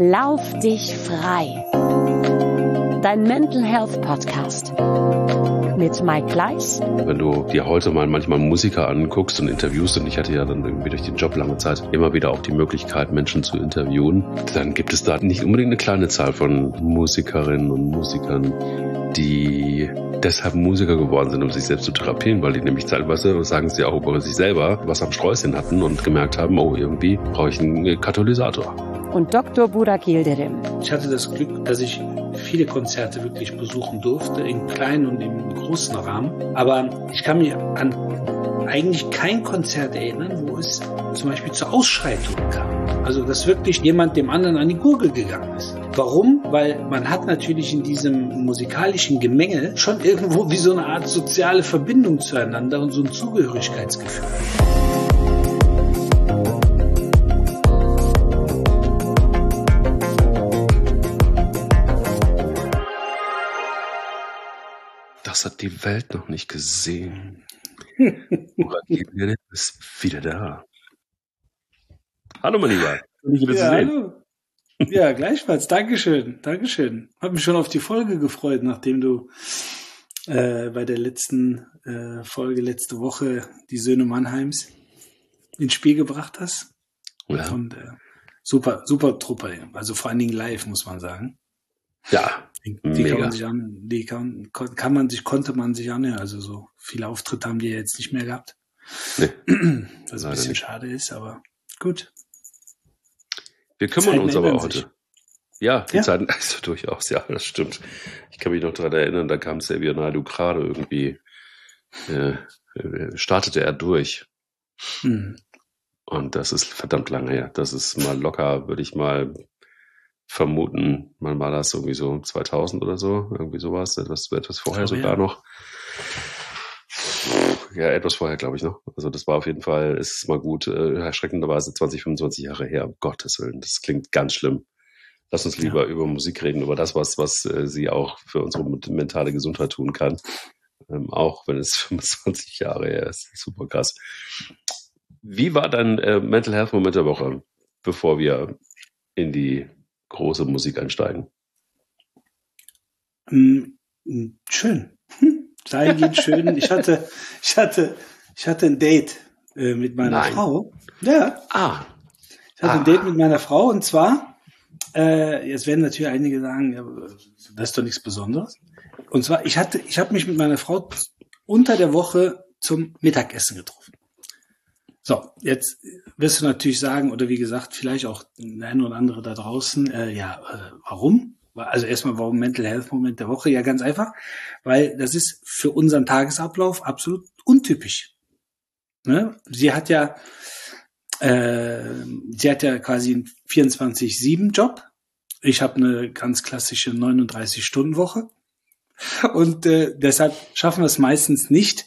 Lauf dich frei. Dein Mental Health Podcast mit Mike Kleiss. Wenn du dir heute mal manchmal Musiker anguckst und interviewst, und ich hatte ja dann irgendwie durch den Job lange Zeit immer wieder auch die Möglichkeit, Menschen zu interviewen, dann gibt es da nicht unbedingt eine kleine Zahl von Musikerinnen und Musikern, die deshalb Musiker geworden sind, um sich selbst zu therapieren, weil die nämlich teilweise, sagen sie auch über sich selber, was am Sträußchen hatten und gemerkt haben, oh, irgendwie brauche ich einen Katalysator. Und Dr. Burak Yildirim. Ich hatte das Glück, dass ich viele Konzerte wirklich besuchen durfte, im kleinen und im großen Rahmen. Aber ich kann mich an eigentlich kein Konzert erinnern, wo es zum Beispiel zu Ausschreitungen kam. Also, dass wirklich jemand dem anderen an die Gurgel gegangen ist. Warum? Weil man hat natürlich in diesem musikalischen Gemenge schon irgendwo wie so eine Art soziale Verbindung zueinander und so ein Zugehörigkeitsgefühl. Das hat die Welt noch nicht gesehen. Burak Yildirim ist wieder da. Hallo, mein Lieber. Hallo. Ja, gleichfalls. Dankeschön. Hab mich schon auf die Folge gefreut, nachdem du bei der letzten Folge letzte Woche die Söhne Mannheims ins Spiel gebracht hast. Ja. Und super Truppe. Also vor allen Dingen live, muss man sagen. Ja, mega. Konnte man sich anhören. Also so viele Auftritte haben die jetzt nicht mehr gehabt. Nee, was ein bisschen nicht. schade ist, aber gut. Wir kümmern uns aber heute. Sich. Ja, die Zeiten, also durchaus, ja, das stimmt. Ich kann mich noch daran erinnern, da kam Xavier Naidoo gerade irgendwie, startete er durch. Und das ist verdammt lange her. Das ist mal locker, würde ich mal vermuten, wann war das, irgendwie so 2000 oder so, irgendwie sowas, etwas vorher sogar noch. Ja, etwas vorher, glaube ich, noch. Also das war auf jeden Fall, ist mal gut, erschreckenderweise 20, 25 Jahre her, um Gottes Willen. Das klingt ganz schlimm. Lass uns lieber über Musik reden, über das, was sie auch für unsere mentale Gesundheit tun kann. Auch wenn es 25 Jahre her ist. Super krass. Wie war dein Mental Health Moment der Woche, bevor wir in die große Musik einsteigen? Schön. Dahin geht schön. Ich hatte ein Date mit meiner Frau. Ja. Ich hatte ein Date mit meiner Frau, und zwar, jetzt werden natürlich einige sagen, ja, das ist doch nichts Besonderes. Und zwar, ich habe mich mit meiner Frau unter der Woche zum Mittagessen getroffen. So, jetzt wirst du natürlich sagen, oder wie gesagt, vielleicht auch der eine oder andere da draußen, warum? Also erstmal, warum Mental Health Moment der Woche? Ja, ganz einfach, weil das ist für unseren Tagesablauf absolut untypisch. Ne? Sie hat ja quasi einen 24/7-Job. Ich habe eine ganz klassische 39-Stunden-Woche. Und deshalb schaffen wir es meistens nicht,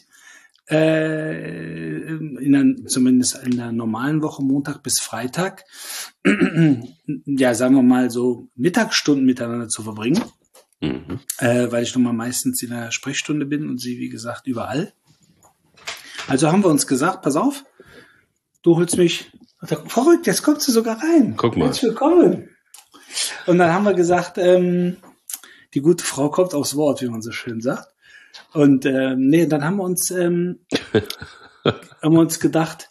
zumindest in der normalen Woche, Montag bis Freitag, ja, sagen wir mal so Mittagsstunden miteinander zu verbringen, weil ich nun mal meistens in der Sprechstunde bin und sie, wie gesagt, überall. Also haben wir uns gesagt, pass auf, du holst mich, verrückt, jetzt kommst du sogar rein. Guck mal. Herzlich willkommen. Und dann haben wir gesagt, die gute Frau kommt aufs Wort, wie man so schön sagt. Und dann haben wir uns gedacht,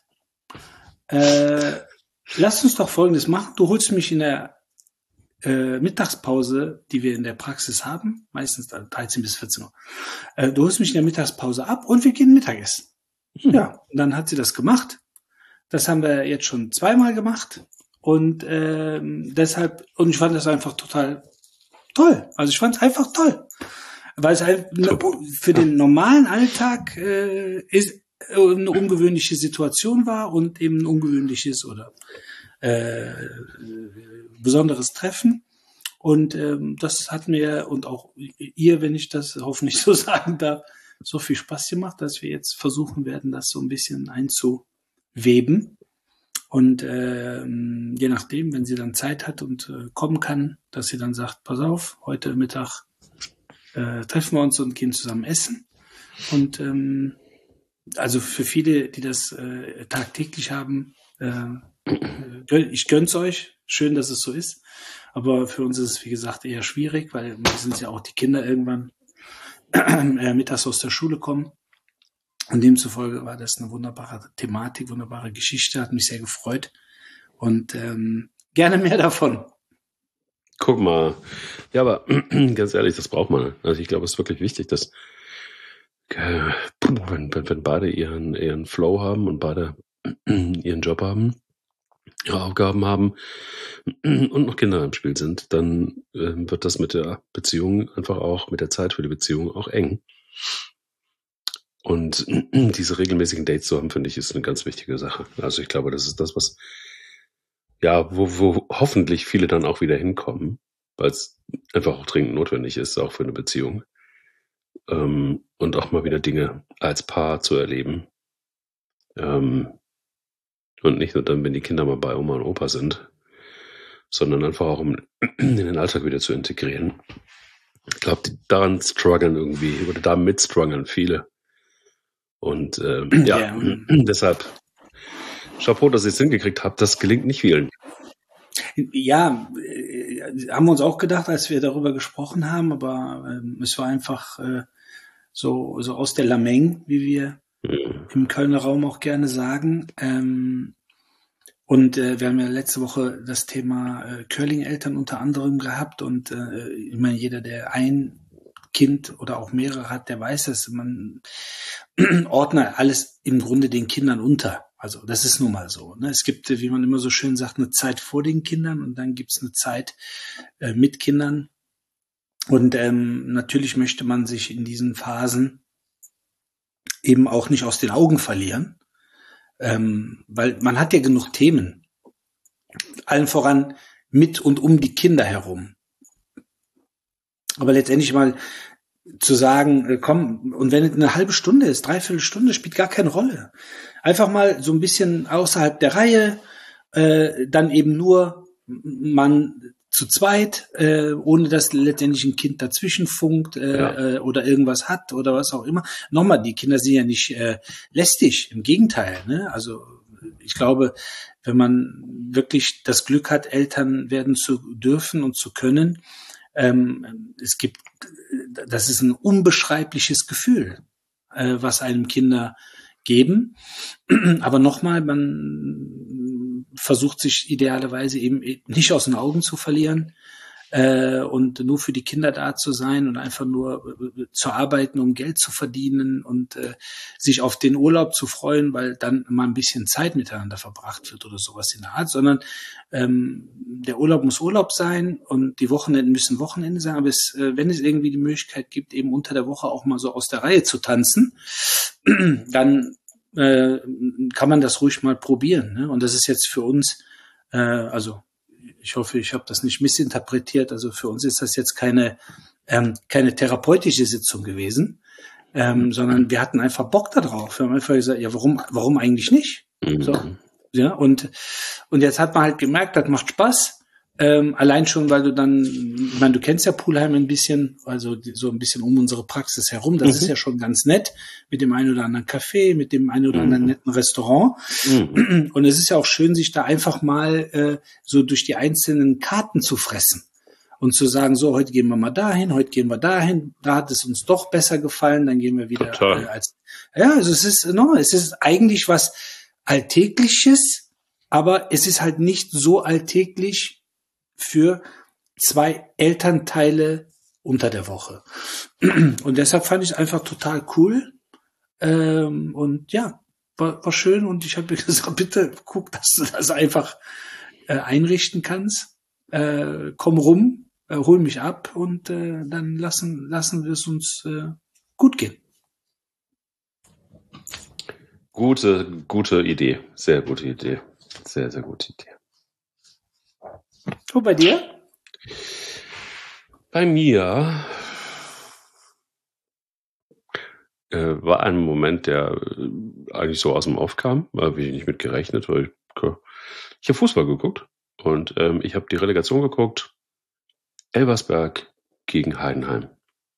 lass uns doch Folgendes machen. Du holst mich in der Mittagspause, die wir in der Praxis haben, meistens 13 bis 14 Uhr. Du holst mich in der Mittagspause ab und wir gehen Mittagessen. Ja, und dann hat sie das gemacht. Das haben wir jetzt schon zweimal gemacht. Und deshalb, und ich fand das einfach total toll. Also ich fand es einfach toll. Weil es halt für den normalen Alltag ist eine ungewöhnliche Situation war und eben ein ungewöhnliches oder besonderes Treffen. Und das hat mir und auch ihr, wenn ich das hoffentlich so sagen darf, so viel Spaß gemacht, dass wir jetzt versuchen werden, das so ein bisschen einzuweben. Und je nachdem, wenn sie dann Zeit hat und kommen kann, dass sie dann sagt, pass auf, heute Mittag treffen wir uns und gehen zusammen essen. Und also für viele, die das tagtäglich haben, ich gönn's euch. schön, dass es so ist. Aber für uns ist es, wie gesagt, eher schwierig, weil wir sind ja auch die Kinder irgendwann mittags aus der Schule kommen. Und demzufolge war das eine wunderbare Thematik, wunderbare Geschichte, hat mich sehr gefreut. Und gerne mehr davon. Guck mal. Ja, aber ganz ehrlich, das braucht man. Also ich glaube, es ist wirklich wichtig, dass wenn beide ihren Flow haben und beide ihren Job haben, ihre Aufgaben haben und noch Kinder im Spiel sind, dann wird das mit der Beziehung einfach auch, mit der Zeit für die Beziehung auch eng. Und diese regelmäßigen Dates zu haben, finde ich, ist eine ganz wichtige Sache. Also ich glaube, das ist das, was, ja, wo hoffentlich viele dann auch wieder hinkommen, weil es einfach auch dringend notwendig ist, auch für eine Beziehung. Und auch mal wieder Dinge als Paar zu erleben. Und nicht nur dann, wenn die Kinder mal bei Oma und Opa sind, sondern einfach auch, um in den Alltag wieder zu integrieren. Ich glaube, daran strugglen irgendwie, oder damit strugglen viele. Und deshalb Chapeau, dass ihr es hingekriegt habt. Das gelingt nicht vielen. Ja, haben wir uns auch gedacht, als wir darüber gesprochen haben, aber es war einfach so aus der Lameng, wie wir im Kölner Raum auch gerne sagen. Und wir haben ja letzte Woche das Thema Curling-Eltern unter anderem gehabt und ich meine, jeder, der ein Kind oder auch mehrere hat, der weiß, dass man ordnet alles im Grunde den Kindern unter. Also das ist nun mal so. Ne? Es gibt, wie man immer so schön sagt, eine Zeit vor den Kindern und dann gibt's eine Zeit mit Kindern. Und natürlich möchte man sich in diesen Phasen eben auch nicht aus den Augen verlieren, weil man hat ja genug Themen. Allen voran mit und um die Kinder herum. Aber letztendlich mal zu sagen, komm, und wenn es eine halbe Stunde ist, 3/4 Stunde, spielt gar keine Rolle. Einfach mal so ein bisschen außerhalb der Reihe, dann eben nur man zu zweit, ohne dass letztendlich ein Kind dazwischen funkt oder irgendwas hat oder was auch immer. Nochmal, die Kinder sind ja nicht lästig, im Gegenteil. Ne? Also ich glaube, wenn man wirklich das Glück hat, Eltern werden zu dürfen und zu können, das ist ein unbeschreibliches Gefühl, was einem Kinder geben. Aber nochmal, man versucht sich idealerweise eben nicht aus den Augen zu verlieren und nur für die Kinder da zu sein und einfach nur zu arbeiten, um Geld zu verdienen und sich auf den Urlaub zu freuen, weil dann mal ein bisschen Zeit miteinander verbracht wird oder sowas in der Art, sondern der Urlaub muss Urlaub sein und die Wochenenden müssen Wochenende sein, aber wenn es irgendwie die Möglichkeit gibt, eben unter der Woche auch mal so aus der Reihe zu tanzen, dann kann man das ruhig mal probieren. Ne? Und das ist jetzt für uns, also ich hoffe, ich habe das nicht missinterpretiert, also für uns ist das jetzt keine therapeutische Sitzung gewesen, sondern wir hatten einfach Bock da drauf. Wir haben einfach gesagt, ja, warum eigentlich nicht? So, ja, und jetzt hat man halt gemerkt, das macht Spaß. Allein schon, weil du dann, ich meine, du kennst ja Pulheim ein bisschen, also so ein bisschen um unsere Praxis herum. Das ist ja schon ganz nett mit dem einen oder anderen Café, mit dem einen oder anderen netten Restaurant. Und es ist ja auch schön, sich da einfach mal so durch die einzelnen Karten zu fressen und zu sagen, so, heute gehen wir mal dahin, heute gehen wir dahin, da hat es uns doch besser gefallen, dann gehen wir wieder also es ist eigentlich was Alltägliches, aber es ist halt nicht so alltäglich für zwei Elternteile unter der Woche. Und deshalb fand ich es einfach total cool. Und ja, war schön. Und ich habe mir gesagt, bitte guck, dass du das einfach einrichten kannst. Komm rum, hol mich ab und dann lassen wir es uns gut gehen. Gute Idee. Sehr gute Idee. Sehr, sehr gute Idee. Und bei dir? Bei mir war ein Moment, der eigentlich so aus dem Off kam, habe ich nicht mit gerechnet, weil ich habe Fußball geguckt und ich habe die Relegation geguckt, Elversberg gegen Heidenheim.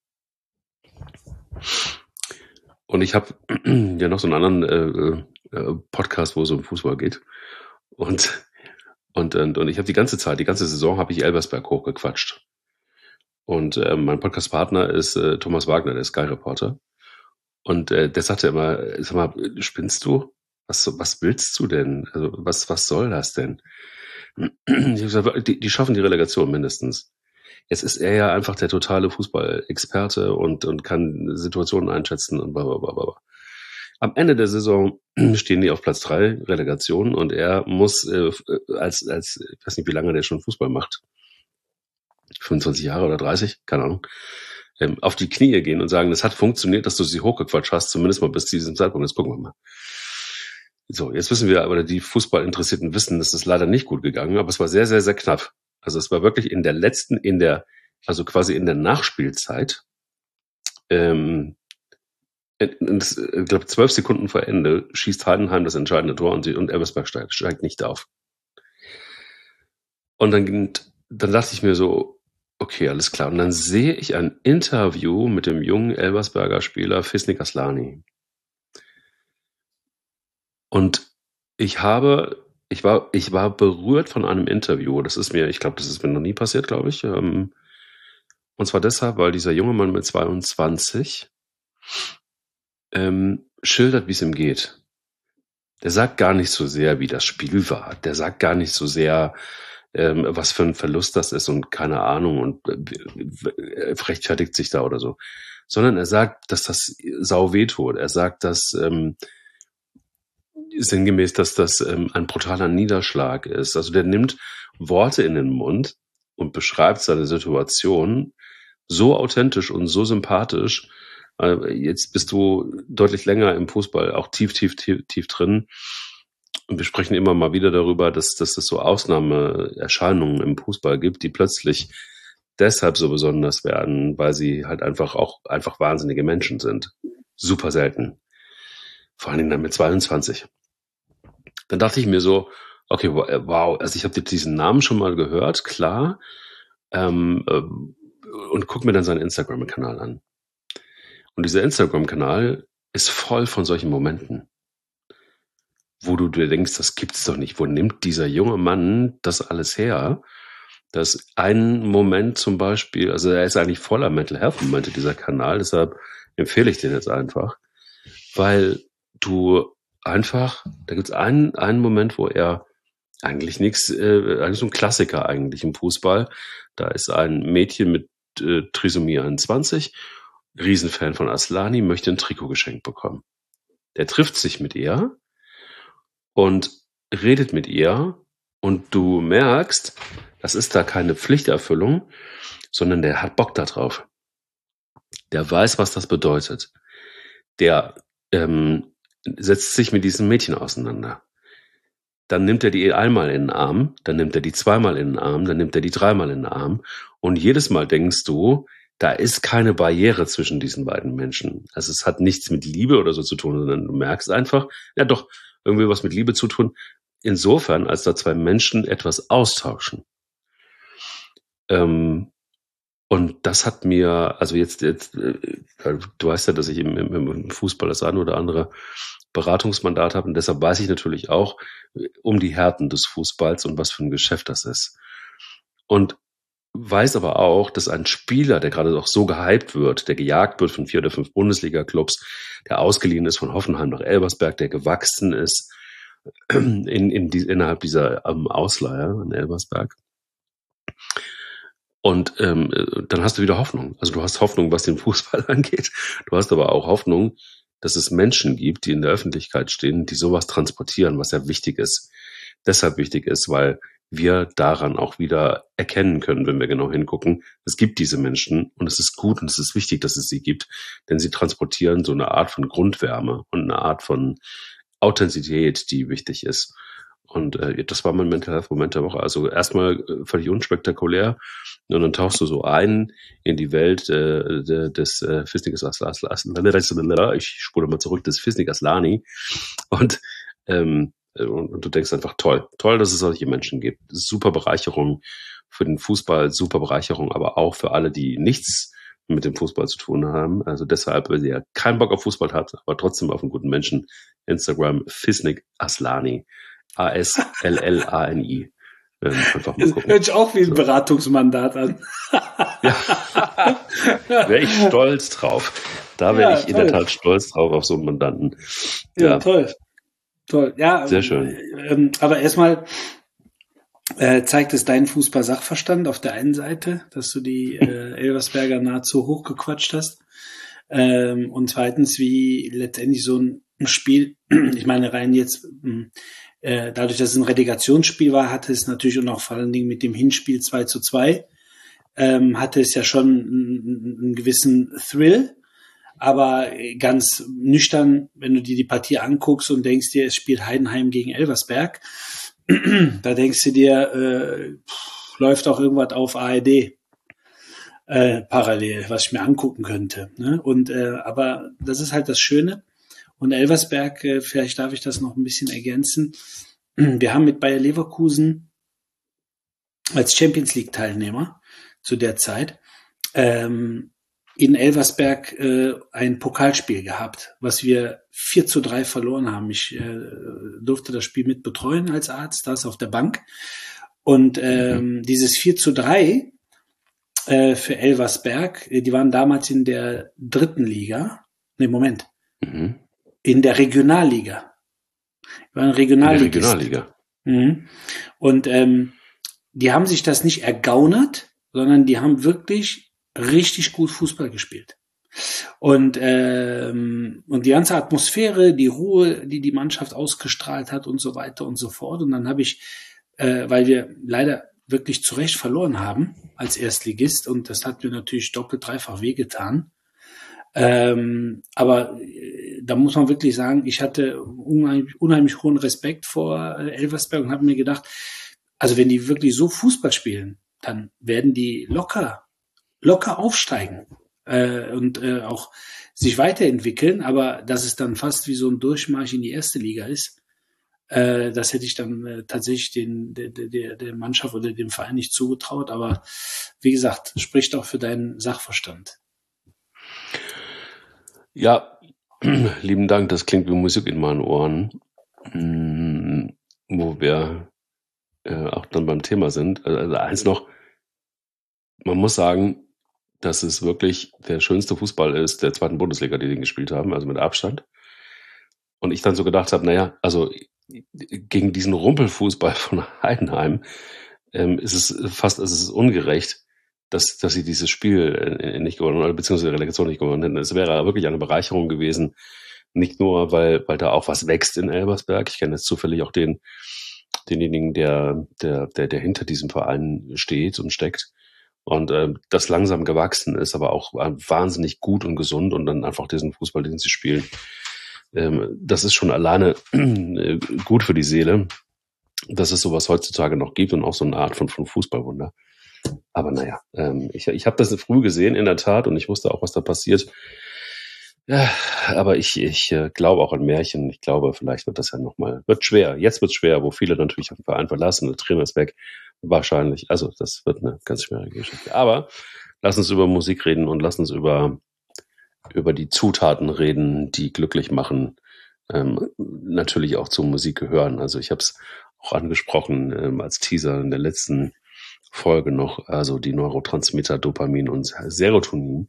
Und ich habe ja noch so einen anderen Podcast, wo es um Fußball geht. Und Und ich habe die ganze Saison habe ich Elversberg hochgequatscht. Und mein Podcast-Partner ist Thomas Wagner, der Sky-Reporter. Und der sagte immer, sag mal, spinnst du? Was willst du denn? Also was soll das denn? Ich hab gesagt, die schaffen die Relegation mindestens. Jetzt ist er ja einfach der totale Fußball-Experte und kann Situationen einschätzen und blablabla. Am Ende der Saison stehen die auf Platz 3, Relegation, und er muss als ich weiß nicht, wie lange der schon Fußball macht, 25 Jahre oder 30, keine Ahnung, auf die Knie gehen und sagen, es hat funktioniert, dass du sie hochgequatscht hast, zumindest mal bis zu diesem Zeitpunkt. Jetzt gucken wir mal. So, jetzt wissen wir, aber die Fußballinteressierten wissen, das ist leider nicht gut gegangen, aber es war sehr, sehr, sehr knapp. Also es war wirklich also quasi in der Nachspielzeit, ich glaube 12 Sekunden vor Ende schießt Heidenheim das entscheidende Tor und Elversberg steigt nicht auf. Und dann dachte ich mir so, okay, alles klar. Und dann sehe ich ein Interview mit dem jungen Elversberger Spieler Fisnik Aslani. Und ich war berührt von einem Interview. Das ist mir noch nie passiert, glaube ich. Und zwar deshalb, weil dieser junge Mann mit 22 schildert, wie es ihm geht. Der sagt gar nicht so sehr, wie das Spiel war. Der sagt gar nicht so sehr, was für ein Verlust das ist und keine Ahnung und rechtfertigt sich da oder so. Sondern er sagt, dass das sau wehtut. Er sagt, dass sinngemäß, dass das ein brutaler Niederschlag ist. Also der nimmt Worte in den Mund und beschreibt seine Situation so authentisch und so sympathisch. Jetzt bist du deutlich länger im Fußball, auch tief drin. Und wir sprechen immer mal wieder darüber, dass es so Ausnahmeerscheinungen im Fußball gibt, die plötzlich deshalb so besonders werden, weil sie halt einfach wahnsinnige Menschen sind. Super selten. Vor allen Dingen dann mit 22. Dann dachte ich mir so, okay, wow, also ich habe diesen Namen schon mal gehört, klar, und guck mir dann seinen Instagram-Kanal an. Und dieser Instagram-Kanal ist voll von solchen Momenten, wo du dir denkst, das gibt's doch nicht. Wo nimmt dieser junge Mann das alles her? Das ist ein Moment zum Beispiel, also er ist eigentlich voller Mental Health Momente, dieser Kanal, deshalb empfehle ich den jetzt einfach, weil du einfach, da gibt's einen Moment, wo er eigentlich nichts, eigentlich so ein Klassiker eigentlich im Fußball. Da ist ein Mädchen mit Trisomie 21, Riesenfan von Aslani, möchte ein Trikot geschenkt bekommen. Der trifft sich mit ihr und redet mit ihr und du merkst, das ist da keine Pflichterfüllung, sondern der hat Bock da drauf. Der weiß, was das bedeutet. Der setzt sich mit diesem Mädchen auseinander. Dann nimmt er die einmal in den Arm, dann nimmt er die zweimal in den Arm, dann nimmt er die dreimal in den Arm. Und jedes Mal denkst du, da ist keine Barriere zwischen diesen beiden Menschen. Also es hat nichts mit Liebe oder so zu tun, sondern du merkst einfach, ja doch, irgendwie was mit Liebe zu tun. Insofern, als da zwei Menschen etwas austauschen. Und das hat mir, also jetzt, du weißt ja, dass ich im Fußball das eine oder andere Beratungsmandat habe und deshalb weiß ich natürlich auch um die Härten des Fußballs und was für ein Geschäft das ist. Und weiß aber auch, dass ein Spieler, der gerade auch so gehypt wird, der gejagt wird von 4 oder 5 Bundesliga-Clubs, der ausgeliehen ist von Hoffenheim nach Elversberg, der gewachsen ist innerhalb dieser Ausleihe in Elversberg. Und dann hast du wieder Hoffnung. Also du hast Hoffnung, was den Fußball angeht. Du hast aber auch Hoffnung, dass es Menschen gibt, die in der Öffentlichkeit stehen, die sowas transportieren, was ja wichtig ist. Deshalb wichtig ist, weil wir daran auch wieder erkennen können, wenn wir genau hingucken, es gibt diese Menschen und es ist gut und es ist wichtig, dass es sie gibt, denn sie transportieren so eine Art von Grundwärme und eine Art von Authentizität, die wichtig ist. Und das war mein Mental Health Moment der Woche. Also erstmal völlig unspektakulär. Und dann tauchst du so ein in die Welt des Fisnik Aslani. Ich spule mal zurück, des Fisnik Aslani. Und du denkst einfach, toll, dass es solche Menschen gibt. Super Bereicherung für den Fußball, super Bereicherung, aber auch für alle, die nichts mit dem Fußball zu tun haben. Also deshalb, wenn ihr keinen Bock auf Fußball habt, aber trotzdem auf einen guten Menschen, Instagram Fisnik Aslani. Aslani. Einfach mal gucken. Hört sich auch wie ein Beratungsmandat an. Ja. Wäre ich stolz drauf. Da wäre ich in der Tat stolz drauf auf so einen Mandanten. Ja, toll. Toll. Ja, sehr schön. Aber erstmal zeigt es deinen Fußball-Sachverstand auf der einen Seite, dass du die Elversberger nahezu hochgequatscht hast. Und zweitens, wie letztendlich so ein Spiel, ich meine rein jetzt, dadurch, dass es ein Relegationsspiel war, hatte es natürlich und auch vor allen Dingen mit dem Hinspiel 2:2, hatte es ja schon einen gewissen Thrill. Aber ganz nüchtern, wenn du dir die Partie anguckst und denkst dir, es spielt Heidenheim gegen Elversberg, da denkst du dir, läuft auch irgendwas auf ARD parallel, was ich mir angucken könnte. Ne? Und aber das ist halt das Schöne. Und Elversberg, vielleicht darf ich das noch ein bisschen ergänzen. Wir haben mit Bayer Leverkusen als Champions League Teilnehmer zu der Zeit in Elversberg ein Pokalspiel gehabt, was wir 4:3 verloren haben. Ich durfte das Spiel mit betreuen als Arzt, da ist auf der Bank. Und dieses 4:3 für Elversberg, die waren damals in der 3. Liga. In der Regionalliga. Die waren Regionalliga. Und die haben sich das nicht ergaunert, sondern die haben wirklich richtig gut Fußball gespielt. Und die ganze Atmosphäre, die Ruhe, die die Mannschaft ausgestrahlt hat und so weiter und so fort. Und dann habe ich, weil wir leider wirklich zu Recht verloren haben als Erstligist, und das hat mir natürlich doppelt, dreifach wehgetan. Aber da muss man wirklich sagen, ich hatte unheimlich hohen Respekt vor Elversberg und habe mir gedacht, also wenn die wirklich so Fußball spielen, dann werden die locker aufsteigen und auch sich weiterentwickeln, aber dass es dann fast wie so ein Durchmarsch in die erste Liga ist, das hätte ich dann tatsächlich der Mannschaft oder dem Verein nicht zugetraut, aber wie gesagt, spricht auch für deinen Sachverstand. Ja, lieben Dank, das klingt wie Musik in meinen Ohren, wo wir auch dann beim Thema sind. Also eins noch, man muss sagen, dass es wirklich der schönste Fußball ist der 2. Bundesliga, die den gespielt haben, also mit Abstand. Und ich dann so gedacht habe, naja, also gegen diesen Rumpelfußball von Heidenheim ist es ungerecht, dass sie dieses Spiel nicht gewonnen oder beziehungsweise die Relegation nicht gewonnen hätten. Es wäre wirklich eine Bereicherung gewesen, nicht nur, weil da auch was wächst in Elversberg. Ich kenne jetzt zufällig auch denjenigen, der hinter diesem Verein steht und steckt. Und das langsam gewachsen ist, aber auch wahnsinnig gut und gesund und dann einfach diesen Fußball, den sie spielen. Das ist schon alleine gut für die Seele, dass es sowas heutzutage noch gibt und auch so eine Art von Fußballwunder. Aber naja, ich habe das früh gesehen in der Tat und ich wusste auch, was da passiert. Ja, aber ich glaube auch an Märchen. Ich glaube, vielleicht wird das ja wird schwer. Jetzt wird es schwer, wo viele natürlich den Verein verlassen, der Trainer ist weg. Wahrscheinlich. Also das wird eine ganz schwierige Geschichte. Aber lass uns über Musik reden und lass uns über die Zutaten reden, die glücklich machen. Natürlich auch zur Musik gehören. Also ich habe es auch angesprochen als Teaser in der letzten Folge noch. Also die Neurotransmitter Dopamin und Serotonin.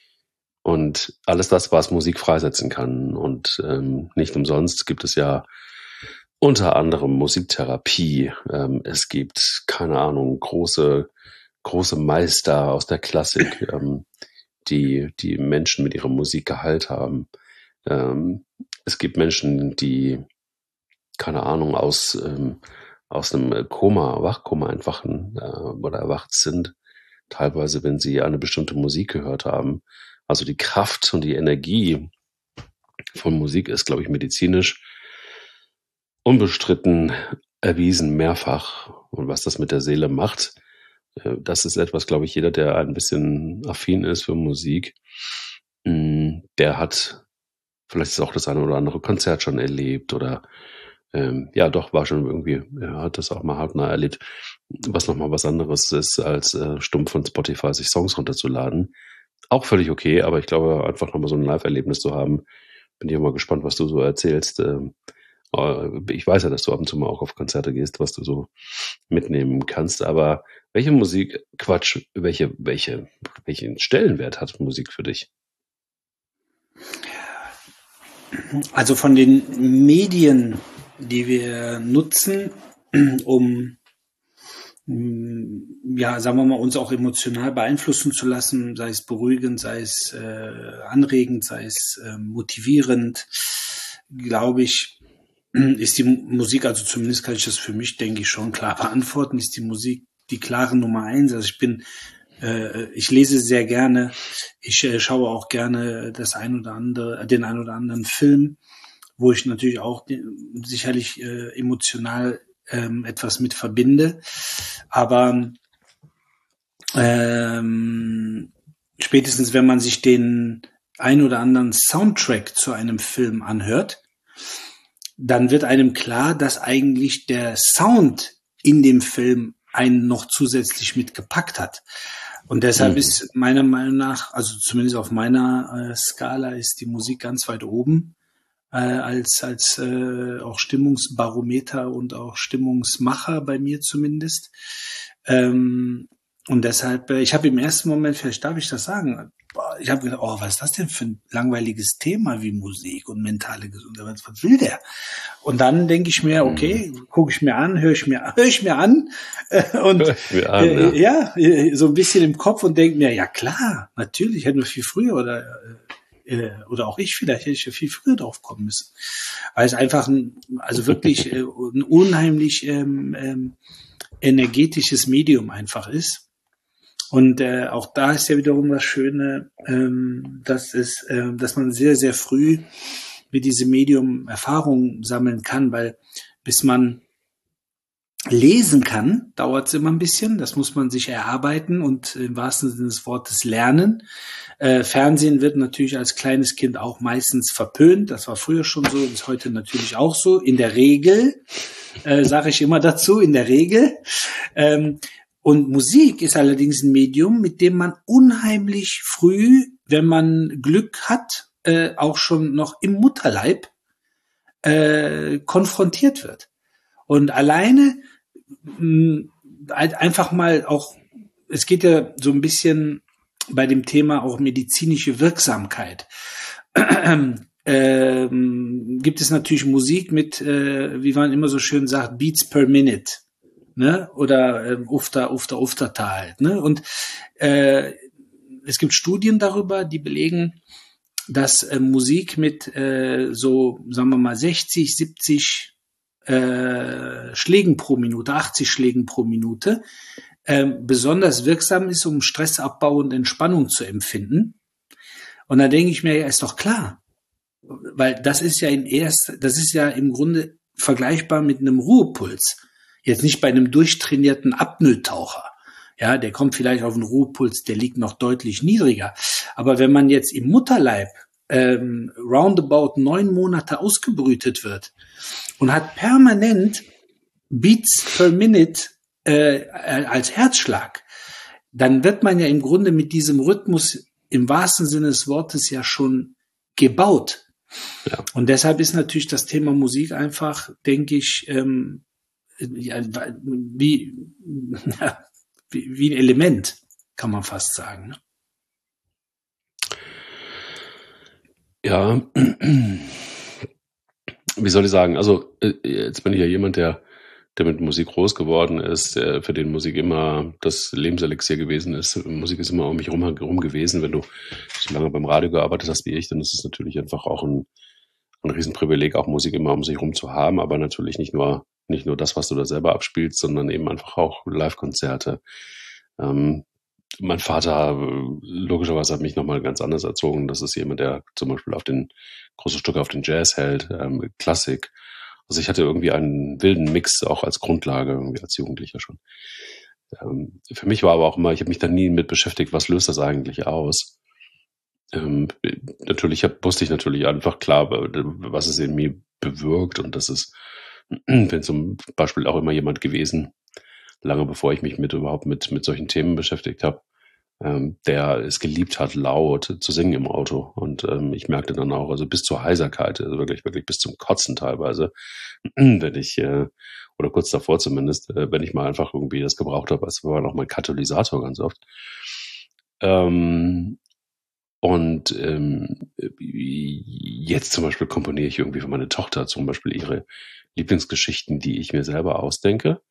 Und alles das, was Musik freisetzen kann. Und nicht umsonst gibt es ja unter anderem Musiktherapie. Es gibt, keine Ahnung, große Meister aus der Klassik, die Menschen mit ihrer Musik geheilt haben. Es gibt Menschen, die, keine Ahnung, aus einem Wachkoma entwachen oder erwacht sind. Teilweise, wenn sie eine bestimmte Musik gehört haben. Also die Kraft und die Energie von Musik ist, glaube ich, medizinisch unbestritten erwiesen mehrfach. Und was das mit der Seele macht, das ist etwas, glaube ich, jeder, der ein bisschen affin ist für Musik, der hat vielleicht auch das eine oder andere Konzert schon erlebt oder war schon irgendwie, hat das auch mal hautnah erlebt, was nochmal was anderes ist, als stumpf von Spotify sich Songs runterzuladen. Auch völlig okay, aber ich glaube, einfach nochmal so ein Live-Erlebnis zu haben, bin ich mal gespannt, was du so erzählst, Ich weiß ja, dass du ab und zu mal auch auf Konzerte gehst, was du so mitnehmen kannst, aber welchen Stellenwert hat Musik für dich? Also von den Medien, die wir nutzen, um sagen wir mal, uns auch emotional beeinflussen zu lassen, sei es beruhigend, sei es anregend, sei es motivierend, glaube ich, ist die Musik, also zumindest kann ich das für mich, denke ich, schon klar beantworten, ist die Musik die klare Nummer 1. Also ich lese sehr gerne, ich schaue auch gerne den ein oder anderen Film, wo ich natürlich auch sicherlich emotional etwas mit verbinde. Aber spätestens, wenn man sich den ein oder anderen Soundtrack zu einem Film anhört, dann wird einem klar, dass eigentlich der Sound in dem Film einen noch zusätzlich mitgepackt hat. Und deshalb ist meiner Meinung nach, also zumindest auf meiner Skala, ist die Musik ganz weit oben als auch Stimmungsbarometer und auch Stimmungsmacher bei mir zumindest. Und deshalb, ich habe im ersten Moment, vielleicht darf ich das sagen, ich habe gedacht, was ist das denn für ein langweiliges Thema wie Musik und mentale Gesundheit? Was will der? Und dann denke ich mir, okay, gucke ich mir an, höre ich mir an und ja, so ein bisschen im Kopf und denke mir, ja klar, natürlich, hätten wir viel früher oder auch ich vielleicht hätte ich ja viel früher drauf kommen müssen. Weil es einfach wirklich ein unheimlich energetisches Medium einfach ist. Und auch da ist ja wiederum das Schöne, dass man sehr, sehr früh mit diesem Medium Erfahrung sammeln kann, weil bis man lesen kann, dauert es immer ein bisschen. Das muss man sich erarbeiten und im wahrsten Sinne des Wortes lernen. Fernsehen wird natürlich als kleines Kind auch meistens verpönt. Das war früher schon so, ist heute natürlich auch so. In der Regel, sage ich immer dazu, in der Regel. Und Musik ist allerdings ein Medium, mit dem man unheimlich früh, wenn man Glück hat, auch schon noch im Mutterleib konfrontiert wird. Und alleine einfach mal auch, es geht ja so ein bisschen bei dem Thema auch medizinische Wirksamkeit. Gibt es natürlich Musik mit, wie man immer so schön sagt, Beats per Minute, ne? Oder Ufta halt, ne? Und es gibt Studien darüber, die belegen, dass Musik mit so, sagen wir mal, 60, 70 Schlägen pro Minute, 80 Schlägen pro Minute, besonders wirksam ist, um Stressabbau und Entspannung zu empfinden. Und da denke ich mir, ja, ist doch klar. Weil das ist ja im Grunde vergleichbar mit einem Ruhepuls. Jetzt nicht bei einem durchtrainierten Apnoe-Taucher. Ja, der kommt vielleicht auf einen Ruhepuls, der liegt noch deutlich niedriger. Aber wenn man jetzt im Mutterleib roundabout 9 Monate ausgebrütet wird und hat permanent Beats per Minute als Herzschlag, dann wird man ja im Grunde mit diesem Rhythmus im wahrsten Sinne des Wortes ja schon gebaut. Ja. Und deshalb ist natürlich das Thema Musik einfach, denke ich, wie ein Element, kann man fast sagen. Ne? Ja, wie soll ich sagen, also jetzt bin ich ja jemand, der mit Musik groß geworden ist, für den Musik immer das Lebenselixier gewesen ist. Musik ist immer um mich herum gewesen. Wenn du so lange beim Radio gearbeitet hast wie ich, dann ist es natürlich einfach auch ein Riesenprivileg, auch Musik immer um sich herum zu haben, aber natürlich nicht nur das, was du da selber abspielst, sondern eben einfach auch Live-Konzerte. Mein Vater logischerweise hat mich nochmal ganz anders erzogen. Das ist jemand, der zum Beispiel große Stücke auf den Jazz hält, Klassik. Also ich hatte irgendwie einen wilden Mix auch als Grundlage, irgendwie als Jugendlicher schon. Für mich war aber auch immer, ich habe mich da nie mit beschäftigt, was löst das eigentlich aus? Wusste ich natürlich einfach klar, was es in mir bewirkt, und das ist, wenn zum Beispiel auch immer jemand gewesen, lange bevor ich mich überhaupt mit solchen Themen beschäftigt habe, der es geliebt hat, laut zu singen im Auto. Und ich merkte dann auch, also bis zur Heiserkeit, also wirklich bis zum Kotzen teilweise, wenn ich, oder kurz davor zumindest, wenn ich mal einfach irgendwie das gebraucht habe, das war noch mein Katalysator ganz oft. Jetzt zum Beispiel komponiere ich irgendwie für meine Tochter zum Beispiel ihre Lieblingsgeschichten, die ich mir selber ausdenke,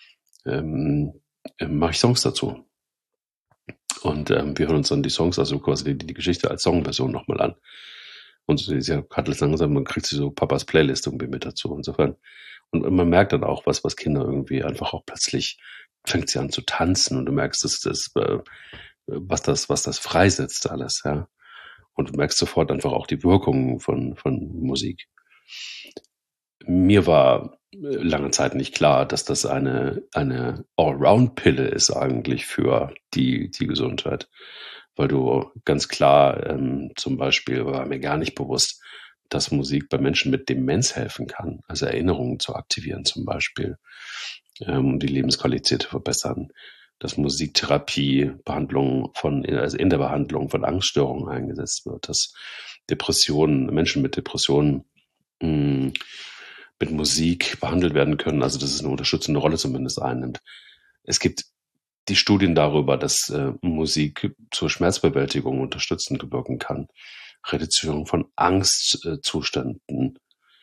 mache ich Songs dazu. Und wir hören uns dann die Songs, also quasi die Geschichte als Songversion nochmal an. Und sie hat langsam, man kriegt sie so Papas Playlist irgendwie mit dazu. Insofern. Und man merkt dann auch, was Kinder irgendwie einfach auch plötzlich fängt sie an zu tanzen und du merkst, was das freisetzt alles, ja. Und du merkst sofort einfach auch die Wirkung von Musik. Mir war lange Zeit nicht klar, dass das eine Allround-Pille ist eigentlich für die Gesundheit. Weil du ganz klar, zum Beispiel, war mir gar nicht bewusst, dass Musik bei Menschen mit Demenz helfen kann. Also Erinnerungen zu aktivieren zum Beispiel, um die Lebensqualität zu verbessern. Dass Musiktherapie, also in der Behandlung von Angststörungen eingesetzt wird. Dass Menschen mit Depressionen mit Musik behandelt werden können, also dass es eine unterstützende Rolle zumindest einnimmt. Es gibt die Studien darüber, dass Musik zur Schmerzbewältigung unterstützend wirken kann. Reduzierung von Angstzuständen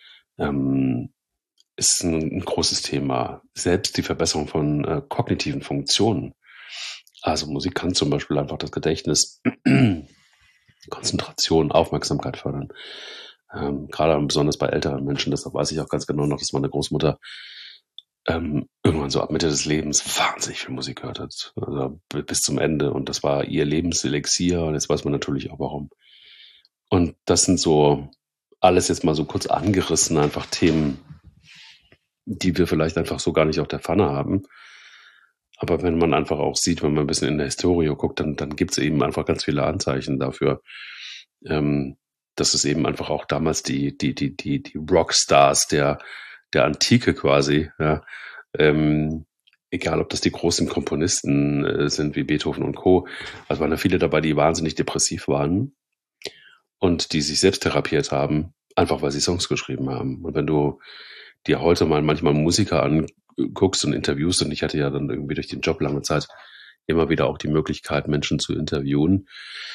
ist ein großes Thema. Selbst die Verbesserung von kognitiven Funktionen. Also Musik kann zum Beispiel einfach das Gedächtnis, Konzentration, Aufmerksamkeit fördern. Gerade besonders bei älteren Menschen, deshalb weiß ich auch ganz genau noch, dass meine Großmutter irgendwann so ab Mitte des Lebens wahnsinnig viel Musik gehört hat. Also bis zum Ende. Und das war ihr Lebenselixier. Und jetzt weiß man natürlich auch warum. Und das sind so alles jetzt mal so kurz angerissen, einfach Themen, die wir vielleicht einfach so gar nicht auf der Pfanne haben. Aber wenn man einfach auch sieht, wenn man ein bisschen in der Historie guckt, dann gibt es eben einfach ganz viele Anzeichen dafür, dass es eben einfach auch damals die Rockstars der Antike quasi, ja, egal ob das die großen Komponisten sind wie Beethoven und Co. Also waren da viele dabei, die wahnsinnig depressiv waren und die sich selbst therapiert haben, einfach weil sie Songs geschrieben haben. Und wenn du dir heute mal manchmal Musiker anguckst und interviewst, und ich hatte ja dann irgendwie durch den Job lange Zeit immer wieder auch die Möglichkeit, Menschen zu interviewen,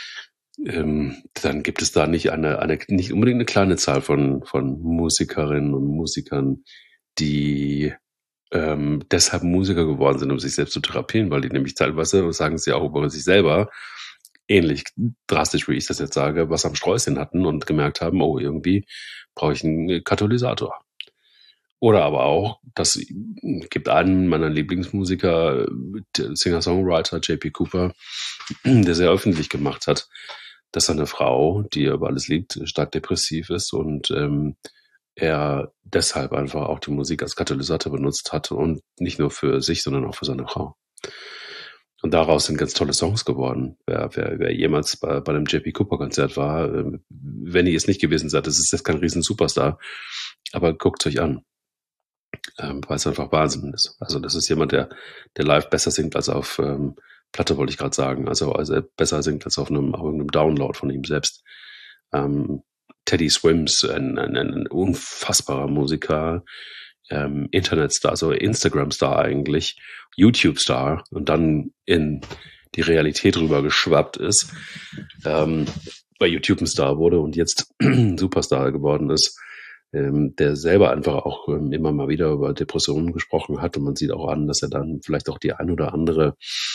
dann gibt es da nicht nicht unbedingt eine kleine Zahl von Musikerinnen und Musikern, die deshalb Musiker geworden sind, um sich selbst zu therapieren, weil die nämlich teilweise, sagen sie auch über sich selber, ähnlich drastisch, wie ich das jetzt sage, was am Sträußchen hatten und gemerkt haben, oh, irgendwie brauche ich einen Katalysator. Oder aber auch, das gibt einen meiner Lieblingsmusiker, Singer-Songwriter J.P. Cooper, der sehr öffentlich gemacht hat, dass seine Frau, die er über alles liebt, stark depressiv ist und er deshalb einfach auch die Musik als Katalysator benutzt hat und nicht nur für sich, sondern auch für seine Frau. Und daraus sind ganz tolle Songs geworden. Wer jemals bei dem J.P. Cooper-Konzert war, wenn ihr es nicht gewesen seid, das ist jetzt kein riesen Superstar, aber guckt es euch an. Weil es einfach Wahnsinn ist. Also das ist jemand, der live besser singt als auf Platte, wollte ich gerade sagen. Also besser singt als auf irgendeinem Download von ihm selbst. Teddy Swims, ein unfassbarer Musiker, Internetstar, also Instagram-Star eigentlich, YouTube-Star und dann in die Realität rüber geschwappt ist, bei YouTube ein Star wurde und jetzt Superstar geworden ist, der selber einfach auch immer mal wieder über Depressionen gesprochen hat und man sieht auch an, dass er dann vielleicht auch die ein oder andere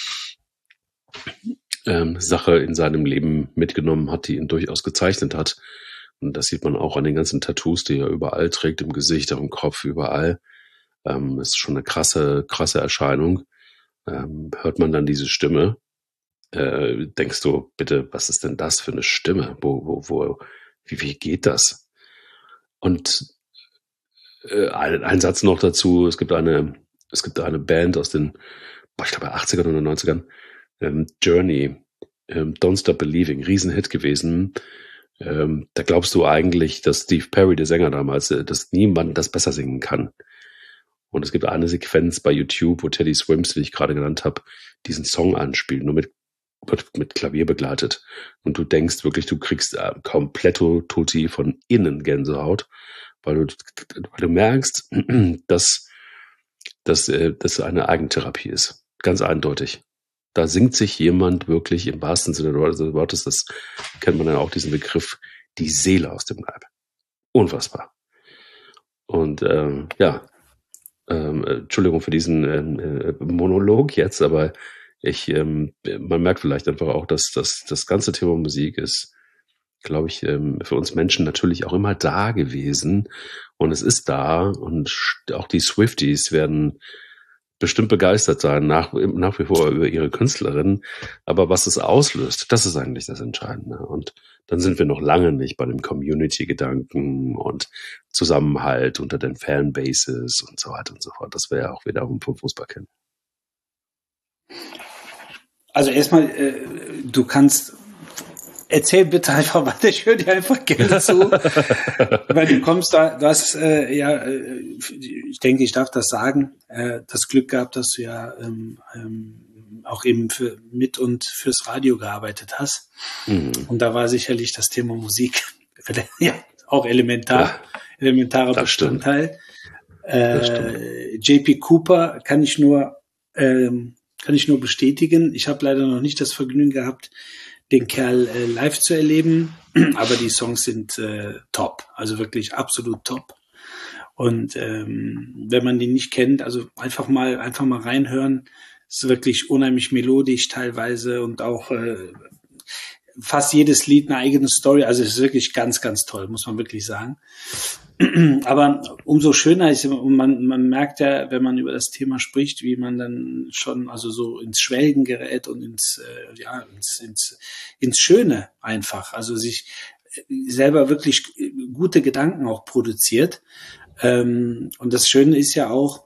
Sache in seinem Leben mitgenommen hat, die ihn durchaus gezeichnet hat. Und das sieht man auch an den ganzen Tattoos, die er überall trägt, im Gesicht, im Kopf, überall. Ist schon eine krasse Erscheinung. Hört man dann diese Stimme, denkst du, bitte, was ist denn das für eine Stimme? Wie geht das? Und ein Satz noch dazu, es gibt eine Band aus den, ich glaube 80ern oder 90ern, Journey, Don't Stop Believing, Riesenhit gewesen. Da glaubst du eigentlich, dass Steve Perry, der Sänger damals, dass niemand das besser singen kann. Und es gibt eine Sequenz bei YouTube, wo Teddy Swims, wie ich gerade genannt habe, diesen Song anspielt, nur mit wird mit Klavier begleitet. Und du denkst wirklich, du kriegst kompletto tutti von innen Gänsehaut, weil du merkst, dass das eine Eigentherapie ist. Ganz eindeutig. Da singt sich jemand wirklich im wahrsten Sinne des Wortes, das kennt man dann auch diesen Begriff, die Seele aus dem Leib. Unfassbar. Und Entschuldigung für diesen Monolog jetzt, aber man merkt vielleicht einfach auch, dass das ganze Thema Musik ist, glaube ich, für uns Menschen natürlich auch immer da gewesen. Und es ist da. Und auch die Swifties werden bestimmt begeistert sein, nach wie vor über ihre Künstlerin. Aber was es auslöst, das ist eigentlich das Entscheidende. Und dann sind wir noch lange nicht bei dem Community-Gedanken und Zusammenhalt unter den Fanbases und so weiter und so fort. Das wir ja auch wiederum vom Fußball kennen. Also erstmal, du kannst, erzähl bitte einfach weiter, ich höre dir einfach gerne zu, weil du kommst da, du hast, ich denke, ich darf das sagen, das Glück gehabt, dass du ja auch eben mit und fürs Radio gearbeitet hast. Mhm. Und da war sicherlich das Thema Musik ja auch elementarer Bestandteil. JP Cooper kann ich nur bestätigen. Ich habe leider noch nicht das Vergnügen gehabt, den Kerl live zu erleben, aber die Songs sind top, also wirklich absolut top. Und wenn man den nicht kennt, also einfach mal reinhören, ist wirklich unheimlich melodisch teilweise und auch fast jedes Lied eine eigene Story, also es ist wirklich ganz, ganz toll, muss man wirklich sagen. Aber umso schöner ist, man merkt ja, wenn man über das Thema spricht, wie man dann schon also so ins Schwelgen gerät und ins Schöne einfach, also sich selber wirklich gute Gedanken auch produziert. Und das Schöne ist ja auch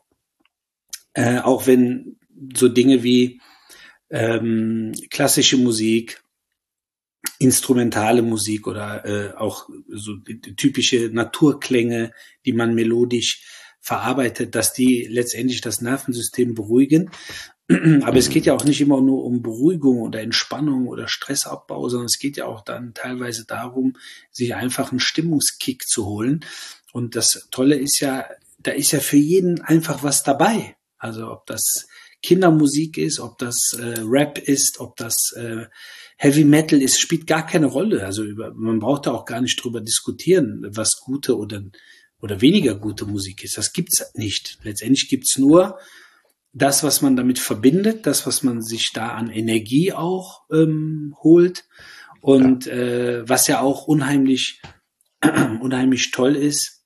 wenn so Dinge wie klassische Musik, instrumentale Musik oder auch so typische Naturklänge, die man melodisch verarbeitet, dass die letztendlich das Nervensystem beruhigen. Aber es geht ja auch nicht immer nur um Beruhigung oder Entspannung oder Stressabbau, sondern es geht ja auch dann teilweise darum, sich einfach einen Stimmungskick zu holen. Und das Tolle ist ja, da ist ja für jeden einfach was dabei. Also ob das Kindermusik ist, ob das Rap ist, ob das Heavy Metal ist, spielt gar keine Rolle. Also man braucht da auch gar nicht drüber diskutieren, was gute oder weniger gute Musik ist. Das gibt's nicht. Letztendlich gibt's nur das, was man damit verbindet, das, was man sich da an Energie auch holt und was ja auch unheimlich toll ist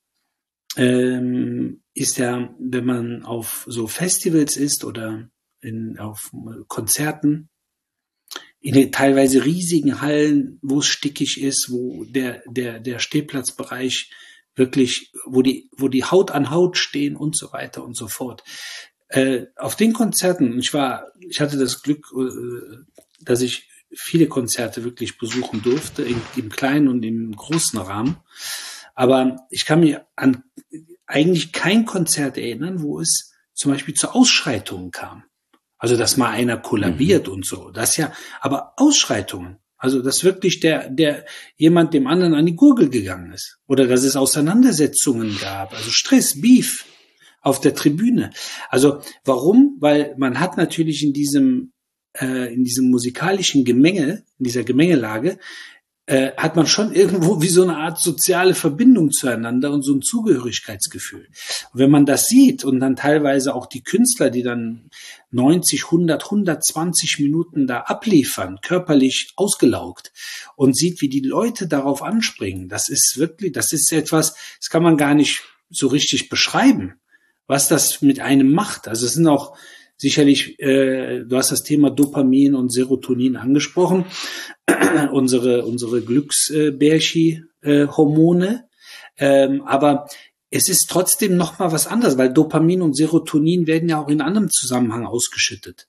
ja, wenn man auf so Festivals ist oder auf Konzerten, in teilweise riesigen Hallen, wo es stickig ist, wo der Stehplatzbereich wirklich, wo die Haut an Haut stehen und so weiter und so fort. Auf den Konzerten, ich hatte das Glück, dass ich viele Konzerte wirklich besuchen durfte, im kleinen und im großen Rahmen. Aber ich kann mir an eigentlich kein Konzert erinnern, wo es zum Beispiel zu Ausschreitungen kam. Also, dass mal einer kollabiert und so. Das ja, aber Ausschreitungen. Also, dass wirklich der jemand dem anderen an die Gurgel gegangen ist. Oder dass es Auseinandersetzungen gab. Also Stress, Beef auf der Tribüne. Also, warum? Weil man hat natürlich in diesem musikalischen Gemenge, in dieser Gemengelage, hat man schon irgendwo wie so eine Art soziale Verbindung zueinander und so ein Zugehörigkeitsgefühl. Und wenn man das sieht und dann teilweise auch die Künstler, die dann 90, 100, 120 Minuten da abliefern, körperlich ausgelaugt und sieht, wie die Leute darauf anspringen, das ist etwas, das kann man gar nicht so richtig beschreiben, was das mit einem macht. Also es sind auch sicherlich, du hast das Thema Dopamin und Serotonin angesprochen, unsere Glücksbärchi-Hormone, aber es ist trotzdem noch mal was anderes, weil Dopamin und Serotonin werden ja auch in anderem Zusammenhang ausgeschüttet.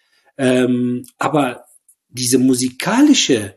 Aber diese musikalische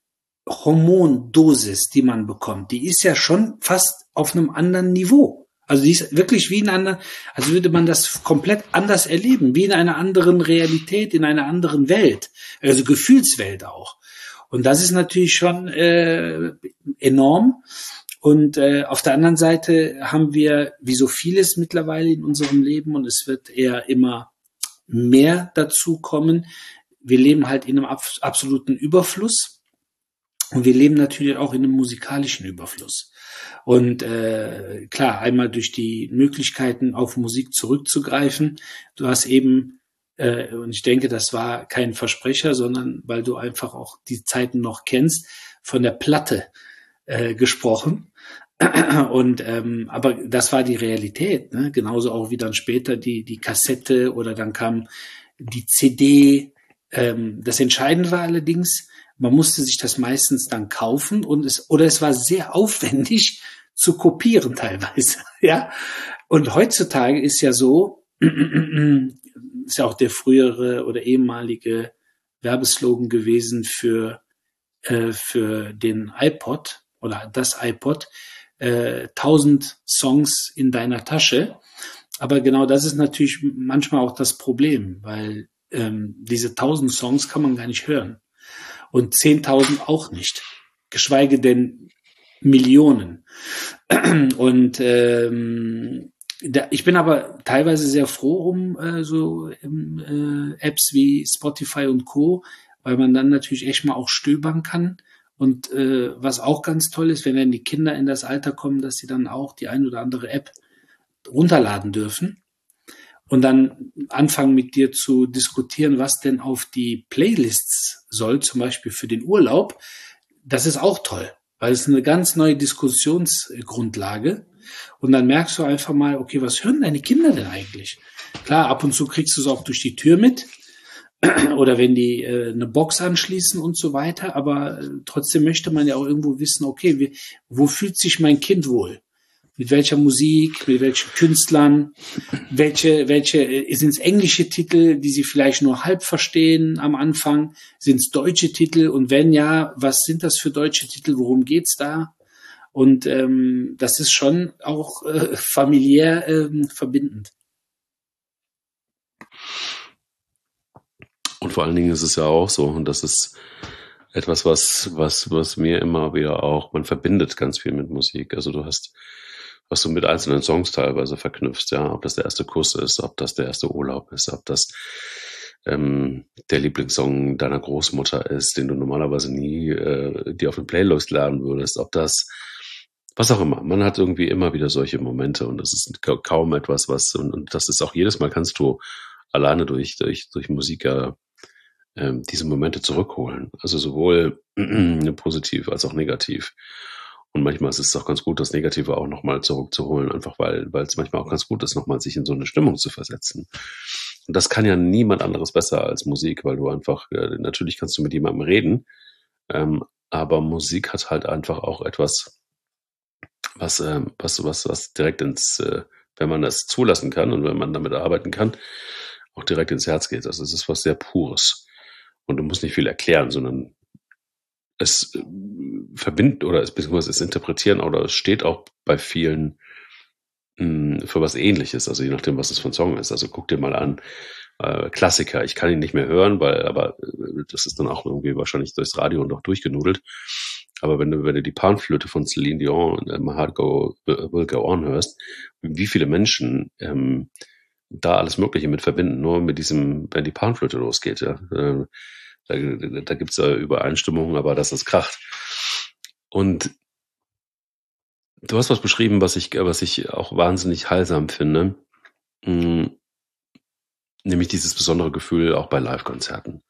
Hormondosis, die man bekommt, die ist ja schon fast auf einem anderen Niveau. Also die ist wirklich wie in einer, also würde man das komplett anders erleben, wie in einer anderen Realität, in einer anderen Welt, also Gefühlswelt auch. Und das ist natürlich schon enorm. Und auf der anderen Seite haben wir, wie so vieles mittlerweile in unserem Leben, und es wird eher immer mehr dazu kommen, wir leben halt in einem absoluten Überfluss und wir leben natürlich auch in einem musikalischen Überfluss. Und klar, einmal durch die Möglichkeiten auf Musik zurückzugreifen. Du hast eben, und ich denke, das war kein Versprecher, sondern weil du einfach auch die Zeiten noch kennst, von der Platte gesprochen. Und aber das war die Realität, ne? Genauso auch wie dann später die Kassette oder dann kam die CD. Das Entscheidende war allerdings, man musste sich das meistens dann kaufen und es war sehr aufwendig zu kopieren teilweise, ja. Und heutzutage ist ja so, ist ja auch der frühere oder ehemalige Werbeslogan gewesen für den iPod oder das iPod, 1000 Songs in deiner Tasche. Aber genau das ist natürlich manchmal auch das Problem, weil diese 1000 Songs kann man gar nicht hören. Und 10.000 auch nicht. Geschweige denn Millionen. Und ich bin aber teilweise sehr froh um Apps wie Spotify und Co., weil man dann natürlich echt mal auch stöbern kann. Und was auch ganz toll ist, wenn dann die Kinder in das Alter kommen, dass sie dann auch die ein oder andere App runterladen dürfen und dann anfangen mit dir zu diskutieren, was denn auf die Playlists soll, zum Beispiel für den Urlaub. Das ist auch toll, weil es eine ganz neue Diskussionsgrundlage. Und dann merkst du einfach mal, okay, was hören deine Kinder denn eigentlich? Klar, ab und zu kriegst du es auch durch die Tür mit oder wenn die eine Box anschließen und so weiter. Aber trotzdem möchte man ja auch irgendwo wissen, okay, wo fühlt sich mein Kind wohl? Mit welcher Musik, mit welchen Künstlern, welche sind es englische Titel, die sie vielleicht nur halb verstehen am Anfang? Sind es deutsche Titel? Und wenn ja, was sind das für deutsche Titel? Worum geht's da? Und das ist schon auch familiär verbindend. Und vor allen Dingen ist es ja auch so, und das ist etwas, was mir immer wieder auch, man verbindet ganz viel mit Musik. Also du hast, was du mit einzelnen Songs teilweise verknüpfst, ja, ob das der erste Kuss ist, ob das der erste Urlaub ist, ob das der Lieblingssong deiner Großmutter ist, den du normalerweise nie dir auf eine Playlist laden würdest, ob das, was auch immer. Man hat irgendwie immer wieder solche Momente und das ist kaum etwas, und das ist auch jedes Mal kannst du alleine durch Musik ja diese Momente zurückholen. Also sowohl positiv als auch negativ. Und manchmal ist es auch ganz gut, das Negative auch nochmal zurückzuholen, einfach weil es manchmal auch ganz gut ist, nochmal sich in so eine Stimmung zu versetzen. Und das kann ja niemand anderes besser als Musik, weil du einfach, natürlich kannst du mit jemandem reden, aber Musik hat halt einfach auch etwas, was direkt wenn man das zulassen kann und wenn man damit arbeiten kann, auch direkt ins Herz geht. Also es ist was sehr Pures. Und du musst nicht viel erklären, sondern es verbindet oder beziehungsweise es interpretieren oder es steht auch bei vielen für was Ähnliches, also je nachdem, was es für ein Song ist. Also guck dir mal an, Klassiker. Ich kann ihn nicht mehr hören, aber das ist dann auch irgendwie wahrscheinlich durchs Radio und auch durchgenudelt. Aber wenn du die Panflöte von Celine Dion und My Heart Will Go On hörst, wie viele Menschen da alles Mögliche mit verbinden, nur mit diesem, wenn die Panflöte losgeht, ja. Da gibt's ja Übereinstimmungen, aber das ist kracht. Und du hast was beschrieben, was ich auch wahnsinnig heilsam finde, nämlich dieses besondere Gefühl auch bei Live-Konzerten.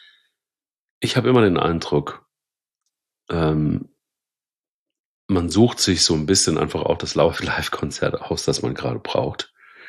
Ich habe immer den Eindruck, man sucht sich so ein bisschen einfach auch das Live-Konzert aus, das man gerade braucht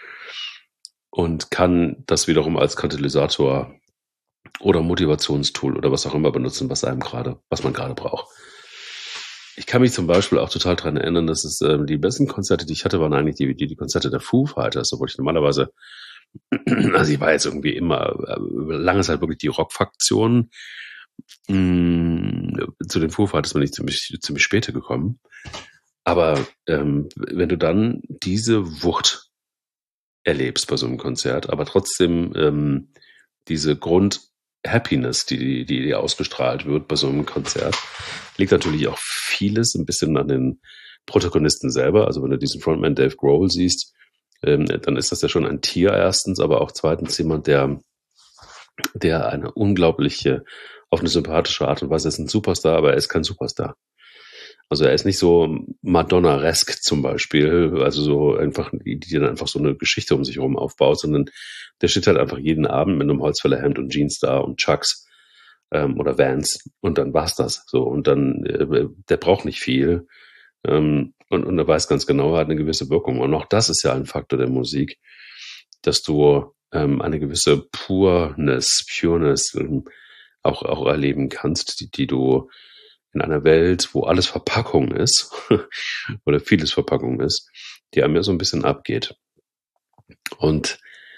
und kann das wiederum als Katalysator oder Motivationstool oder was auch immer benutzen, was man gerade braucht. Ich kann mich zum Beispiel auch total daran erinnern, dass es die besten Konzerte, die ich hatte, waren eigentlich die Konzerte der Foo Fighters, obwohl ich normalerweise, also ich war jetzt irgendwie immer lange Zeit wirklich die Rockfraktion. Zu den Foo Fighters bin ich ziemlich später gekommen. Aber wenn du dann diese Wucht erlebst bei so einem Konzert, aber trotzdem diese Grund-Happiness, die ausgestrahlt wird bei so einem Konzert, liegt natürlich auch vieles ein bisschen an den Protagonisten selber. Also wenn du diesen Frontman Dave Grohl siehst, dann ist das ja schon ein Tier erstens, aber auch zweitens jemand, der eine unglaubliche, auf eine sympathische Art und Weise ist ein Superstar, aber er ist kein Superstar. Also er ist nicht so Madonna-esque zum Beispiel, also so einfach, die dann einfach so eine Geschichte um sich herum aufbaut, sondern der steht halt einfach jeden Abend mit einem Holzfällerhemd und Jeans da und Chucks oder Vans und dann war's das. So und dann, der braucht nicht viel und er weiß ganz genau, er hat eine gewisse Wirkung. Und auch das ist ja ein Faktor der Musik, dass du eine gewisse Pureness auch erleben kannst, die du in einer Welt, wo alles Verpackung ist oder vieles Verpackung ist, die einem ja so ein bisschen abgeht. Und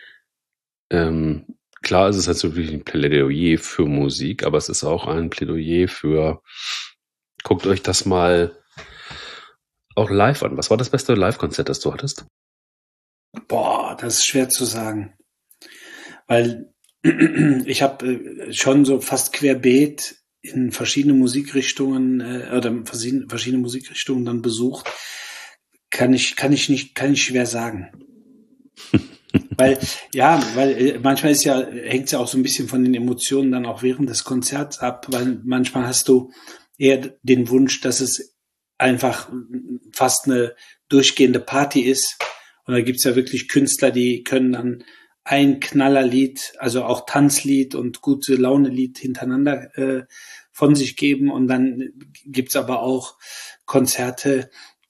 klar ist es halt so wirklich ein Plädoyer für Musik, aber es ist auch ein Plädoyer für, guckt euch das mal auch live an. Was war das beste Live-Konzert, das du hattest? Boah, das ist schwer zu sagen. Weil ich habe schon so fast querbeet in verschiedene Musikrichtungen oder verschiedene Musikrichtungen dann besucht, kann ich schwer sagen. weil manchmal hängt es ja auch so ein bisschen von den Emotionen dann auch während des Konzerts ab, weil manchmal hast du eher den Wunsch, dass es einfach fast eine durchgehende Party ist. Und da gibt's ja wirklich Künstler, die können dann ein Knallerlied, also auch Tanzlied und gute Laune-Lied hintereinander von sich geben. Und dann gibt's aber auch Konzerte,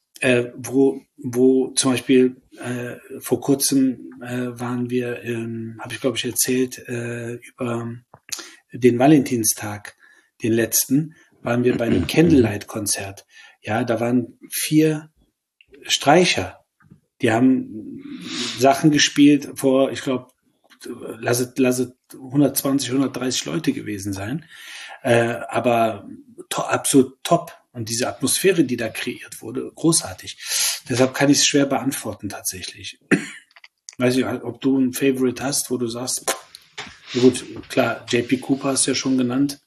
wo zum Beispiel vor kurzem waren wir, habe ich glaube ich erzählt, über den Valentinstag, den letzten, waren wir bei einem Candlelight-Konzert. Ja, da waren 4 Streicher. Die haben Sachen gespielt vor, ich glaube, lasse 120, 130 Leute gewesen sein. Aber absolut top. Und diese Atmosphäre, die da kreiert wurde, großartig. Deshalb kann ich es schwer beantworten tatsächlich. Weiß ich, ob du ein Favorite hast, wo du sagst, na gut, klar, JP Cooper hast du ja schon genannt.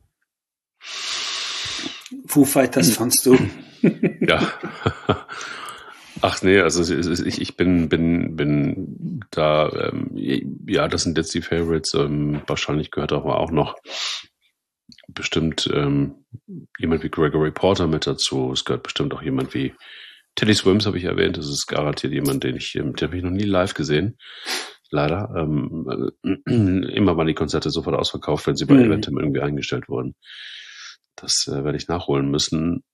Foo Fighters fandst du? Ja. Ach nee, also ich bin da, ja, das sind jetzt die Favorites. Wahrscheinlich gehört aber auch noch bestimmt jemand wie Gregory Porter mit dazu. Es gehört bestimmt auch jemand wie Teddy Swims, habe ich erwähnt. Das ist garantiert jemand, den habe ich noch nie live gesehen. Leider. Immer waren die Konzerte sofort ausverkauft, wenn sie bei Eventim irgendwie eingestellt wurden. Das werde ich nachholen müssen.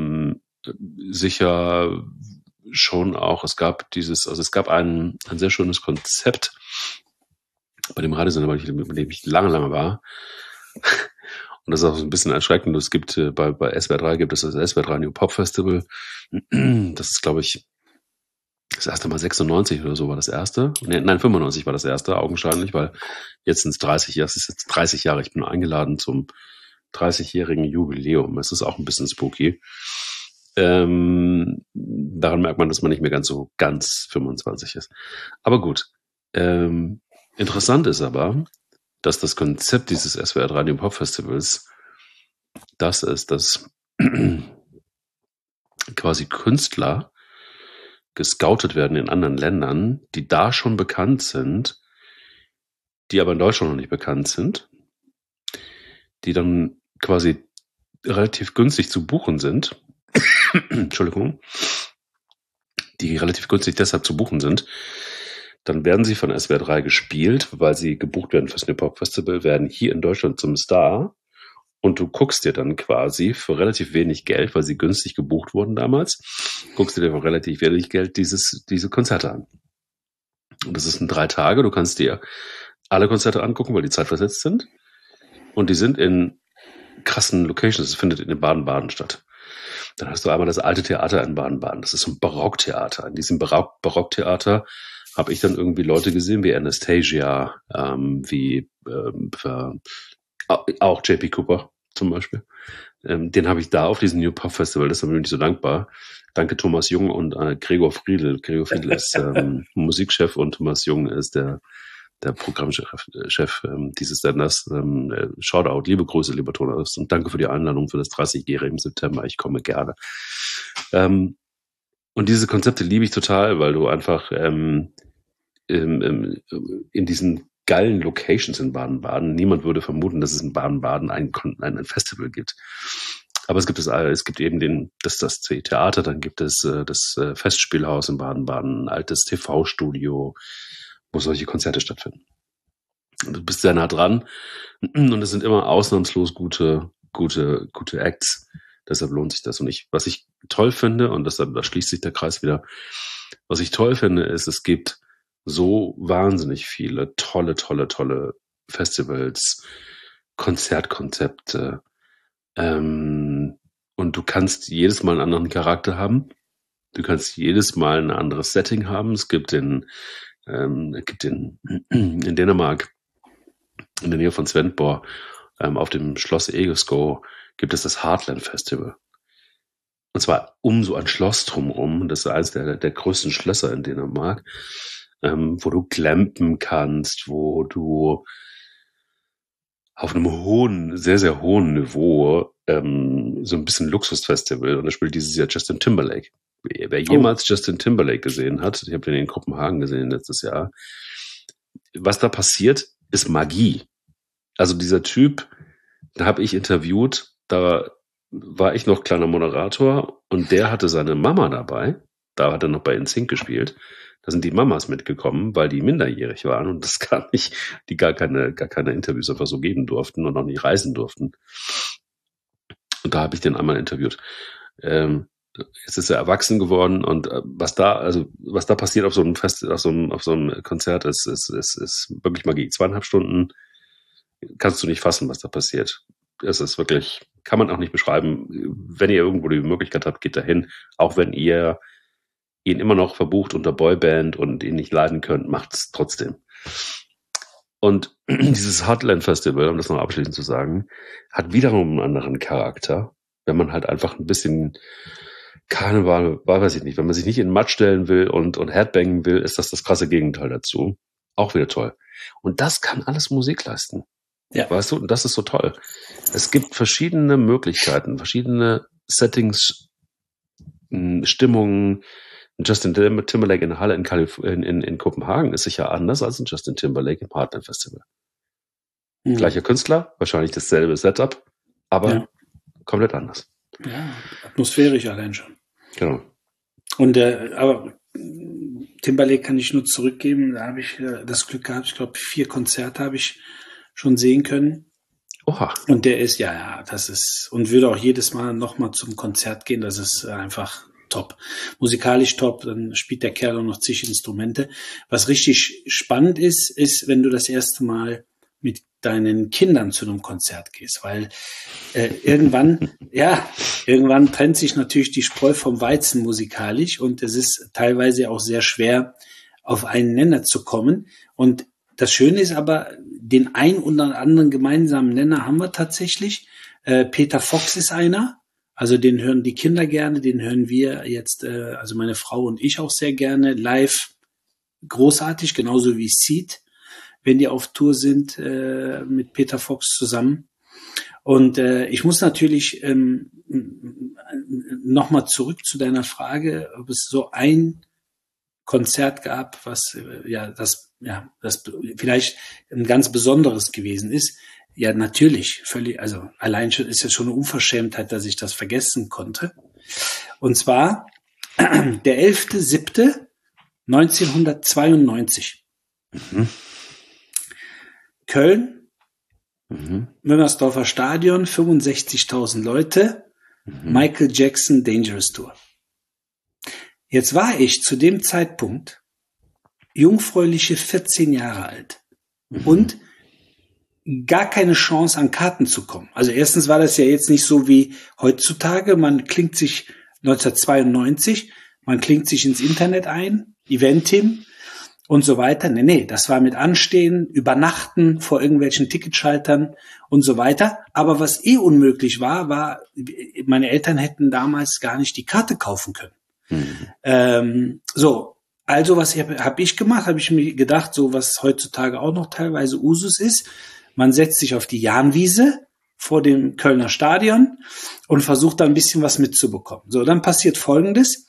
Sicher schon auch, es gab ein sehr schönes Konzept bei dem Radiosender, bei dem ich lange war. Und das ist auch so ein bisschen erschreckend. Es gibt bei SWR 3 gibt es das SWR 3 New Pop Festival. Das ist, glaube ich, das erste Mal 96 oder so war das erste. Nein, 95 war das erste, augenscheinlich, weil jetzt sind es 30 Jahre. Es ist jetzt 30 Jahre. Ich bin eingeladen zum 30-jährigen Jubiläum. Es ist auch ein bisschen spooky. Daran merkt man, dass man nicht mehr ganz 25 ist. Aber gut. Interessant ist aber, dass das Konzept dieses SWR 3 New Pop Festivals das ist, dass quasi Künstler gescoutet werden in anderen Ländern, die da schon bekannt sind, die aber in Deutschland noch nicht bekannt sind, die dann quasi relativ günstig zu buchen sind. Entschuldigung. Die relativ günstig deshalb zu buchen sind. Dann werden sie von SWR 3 gespielt, weil sie gebucht werden fürs New Pop Festival, werden hier in Deutschland zum Star. Und du guckst dir dann quasi für relativ wenig Geld, weil sie günstig gebucht wurden damals, guckst dir für relativ wenig Geld diese Konzerte an. Und das ist in 3 Tage. Du kannst dir alle Konzerte angucken, weil die zeitversetzt sind. Und die sind in krassen Locations. Es findet in Baden-Baden statt. Dann hast du einmal das alte Theater in Baden-Baden. Das ist so ein Barocktheater. In diesem Barocktheater habe ich dann irgendwie Leute gesehen wie Anastasia, wie auch JP Cooper zum Beispiel. Den habe ich da auf diesem New Pop Festival, das ist mir nicht so dankbar. Danke Thomas Jung und Gregor Friedl. Gregor Friedl ist Musikchef und Thomas Jung ist der Programmchef dieses Senders. Shoutout, liebe Grüße, lieber Thomas, und danke für die Einladung für das 30-Jährige im September. Ich komme gerne. Und diese Konzepte liebe ich total, weil du einfach in diesen geilen Locations in Baden-Baden, niemand würde vermuten, dass es in Baden-Baden ein Festival gibt. Aber es gibt eben das Theater, dann gibt es das Festspielhaus in Baden-Baden, ein altes TV-Studio, wo solche Konzerte stattfinden. Und du bist sehr nah dran und es sind immer ausnahmslos gute Acts. Deshalb lohnt sich das. Und was ich toll finde, und deshalb, da schließt sich der Kreis wieder, was ich toll finde, ist, es gibt so wahnsinnig viele tolle Festivals, Konzertkonzepte, und du kannst jedes Mal einen anderen Charakter haben. Du kannst jedes Mal ein anderes Setting haben. Es gibt in Dänemark, in der Nähe von Svendborg, auf dem Schloss Egeskov, gibt es das Heartland Festival. Und zwar um so ein Schloss drumherum. Das ist eines der größten Schlösser in Dänemark, wo du campen kannst, wo du auf einem sehr, sehr hohen Niveau so ein bisschen Luxusfestival. Und da spielt dieses Jahr Justin Timberlake. Wer jemals Justin Timberlake gesehen hat, ich habe den in Kopenhagen gesehen letztes Jahr, was da passiert, ist Magie. Also dieser Typ, da habe ich interviewt, da war ich noch kleiner Moderator und der hatte seine Mama dabei. Da hat er noch bei NSYNC gespielt. Da sind die Mamas mitgekommen, weil die minderjährig waren und das die gar keine Interviews einfach so geben durften und auch nicht reisen durften. Und da habe ich den einmal interviewt. Jetzt ist er erwachsen geworden und was da passiert auf so einem auf so einem Konzert ist wirklich Magie. 2,5 Stunden kannst du nicht fassen, was da passiert. Es ist wirklich, kann man auch nicht beschreiben. Wenn ihr irgendwo die Möglichkeit habt, geht dahin. Auch wenn ihr ihn immer noch verbucht unter Boyband und ihn nicht leiden könnt, macht's trotzdem. Und dieses Heartland Festival, um das noch abschließend zu sagen, hat wiederum einen anderen Charakter, wenn man halt einfach ein bisschen Karneval, weiß ich nicht, wenn man sich nicht in den Matsch stellen will und Headbangen will, ist das krasse Gegenteil dazu. Auch wieder toll. Und das kann alles Musik leisten. Ja. Weißt du, und das ist so toll. Es gibt verschiedene Möglichkeiten, verschiedene Settings, Stimmungen. Justin Timberlake in der Halle in Kopenhagen ist sicher anders als ein Justin Timberlake im Heartland Festival. Mhm. Gleicher Künstler, wahrscheinlich dasselbe Setup, aber komplett anders. Ja, atmosphärisch allein schon. Genau. Und aber Timberlake kann ich nur zurückgeben, da habe ich das Glück gehabt, ich glaube 4 Konzerte habe ich schon sehen können. Oha. Und der ist, das ist, und würde auch jedes Mal nochmal zum Konzert gehen, das ist einfach top. Musikalisch top, dann spielt der Kerl auch noch zig Instrumente. Was richtig spannend ist, wenn du das erste Mal mit deinen Kindern zu einem Konzert gehst, weil irgendwann trennt sich natürlich die Spreu vom Weizen musikalisch und es ist teilweise auch sehr schwer, auf einen Nenner zu kommen. Und das Schöne ist aber, den ein oder anderen gemeinsamen Nenner haben wir tatsächlich. Peter Fox ist einer, also den hören die Kinder gerne, den hören wir jetzt, also meine Frau und ich auch sehr gerne, live großartig, genauso wie Seed, wenn die auf Tour sind mit Peter Fox zusammen. Und ich muss natürlich nochmal zurück zu deiner Frage, ob es so ein Konzert gab, was das vielleicht ein ganz besonderes gewesen ist. Ja, natürlich, völlig, also allein schon ist ja schon eine Unverschämtheit, dass ich das vergessen konnte. Und zwar der 11.07.1992. Mhm. Köln, Müngersdorfer Stadion, 65.000 Leute, Michael Jackson Dangerous Tour. Jetzt war ich zu dem Zeitpunkt jungfräuliche 14 Jahre alt und gar keine Chance an Karten zu kommen. Also erstens war das ja jetzt nicht so wie heutzutage, man klingt sich 1992, man klingt sich ins Internet ein, Eventim, und so weiter. Nee, das war mit Anstehen, Übernachten vor irgendwelchen Ticketschaltern und so weiter. Aber was unmöglich war, meine Eltern hätten damals gar nicht die Karte kaufen können. Also was habe ich gemacht? Habe ich mir gedacht, so was heutzutage auch noch teilweise Usus ist, man setzt sich auf die Jahnwiese vor dem Kölner Stadion und versucht da ein bisschen was mitzubekommen. So, dann passiert Folgendes.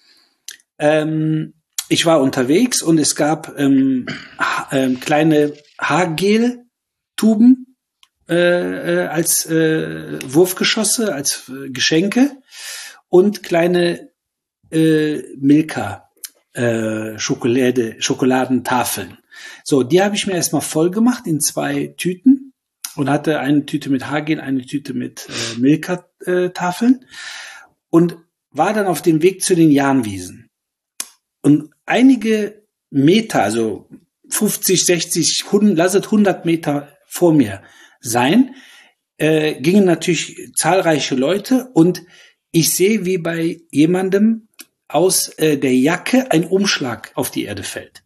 Ich war unterwegs und es gab kleine Haargel-Tuben als Wurfgeschosse, als Geschenke und kleine Milka Schokoladentafeln. So, die habe ich mir erstmal voll gemacht in 2 Tüten und hatte eine Tüte mit Haargel, eine Tüte mit Milka-Tafeln und war dann auf dem Weg zu den Jahnwiesen. Und einige Meter, also 50, 60, 100 Meter vor mir sein, gingen natürlich zahlreiche Leute und ich sehe, wie bei jemandem aus der Jacke ein Umschlag auf die Erde fällt.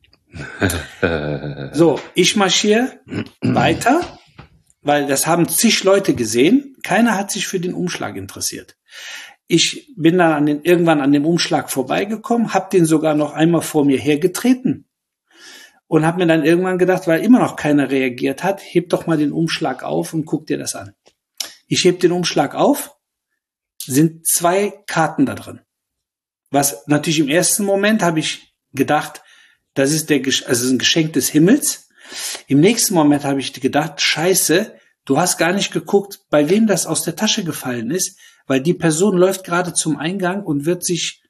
So, ich marschiere weiter, weil das haben zig Leute gesehen. Keiner hat sich für den Umschlag interessiert. Ich bin dann irgendwann an dem Umschlag vorbeigekommen, habe den sogar noch einmal vor mir hergetreten und habe mir dann irgendwann gedacht, weil immer noch keiner reagiert hat, heb doch mal den Umschlag auf und guck dir das an. Ich heb den Umschlag auf, sind 2 Karten da drin. Was natürlich im ersten Moment habe ich gedacht, das ist ein Geschenk des Himmels. Im nächsten Moment habe ich gedacht, Scheiße, du hast gar nicht geguckt, bei wem das aus der Tasche gefallen ist, weil die Person läuft gerade zum Eingang und wird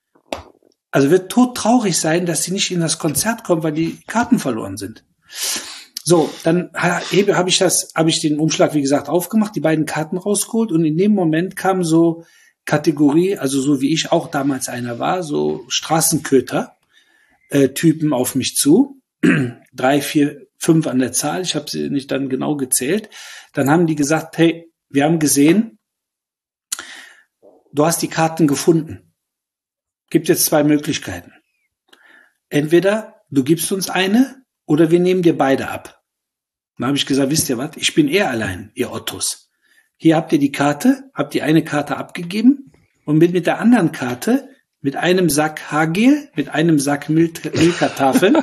todtraurig sein, dass sie nicht in das Konzert kommt, weil die Karten verloren sind. So, dann habe ich den Umschlag, wie gesagt, aufgemacht, die beiden Karten rausgeholt und in dem Moment kam so Kategorie, also so wie ich auch damals einer war, so Straßenköter Typen auf mich zu. 3, 4, 5 an der Zahl. Ich habe sie nicht dann genau gezählt. Dann haben die gesagt, hey, wir haben gesehen, du hast die Karten gefunden. Gibt jetzt 2 Möglichkeiten. Entweder du gibst uns eine oder wir nehmen dir beide ab. Dann habe ich gesagt, wisst ihr was? Ich bin allein, ihr Ottos. Hier habt ihr die Karte, habt ihr eine Karte abgegeben und bin mit der anderen Karte, mit einem Sack Haargel, mit einem Sack Milka-Tafeln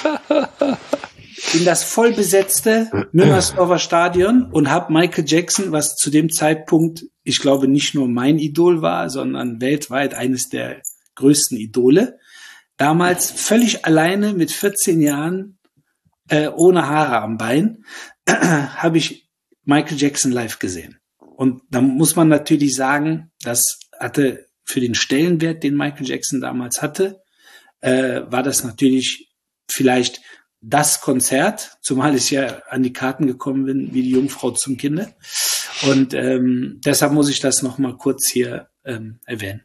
in das vollbesetzte Müngersdorfer Stadion und habe Michael Jackson, was zu dem Zeitpunkt, ich glaube, nicht nur mein Idol war, sondern weltweit eines der größten Idole, damals völlig alleine mit 14 Jahren, ohne Haare am Bein, habe ich Michael Jackson live gesehen. Und da muss man natürlich sagen, das hatte für den Stellenwert, den Michael Jackson damals hatte, war das natürlich vielleicht das Konzert, zumal ich ja an die Karten gekommen bin, wie die Jungfrau zum Kinde. Und deshalb muss ich das nochmal kurz hier erwähnen.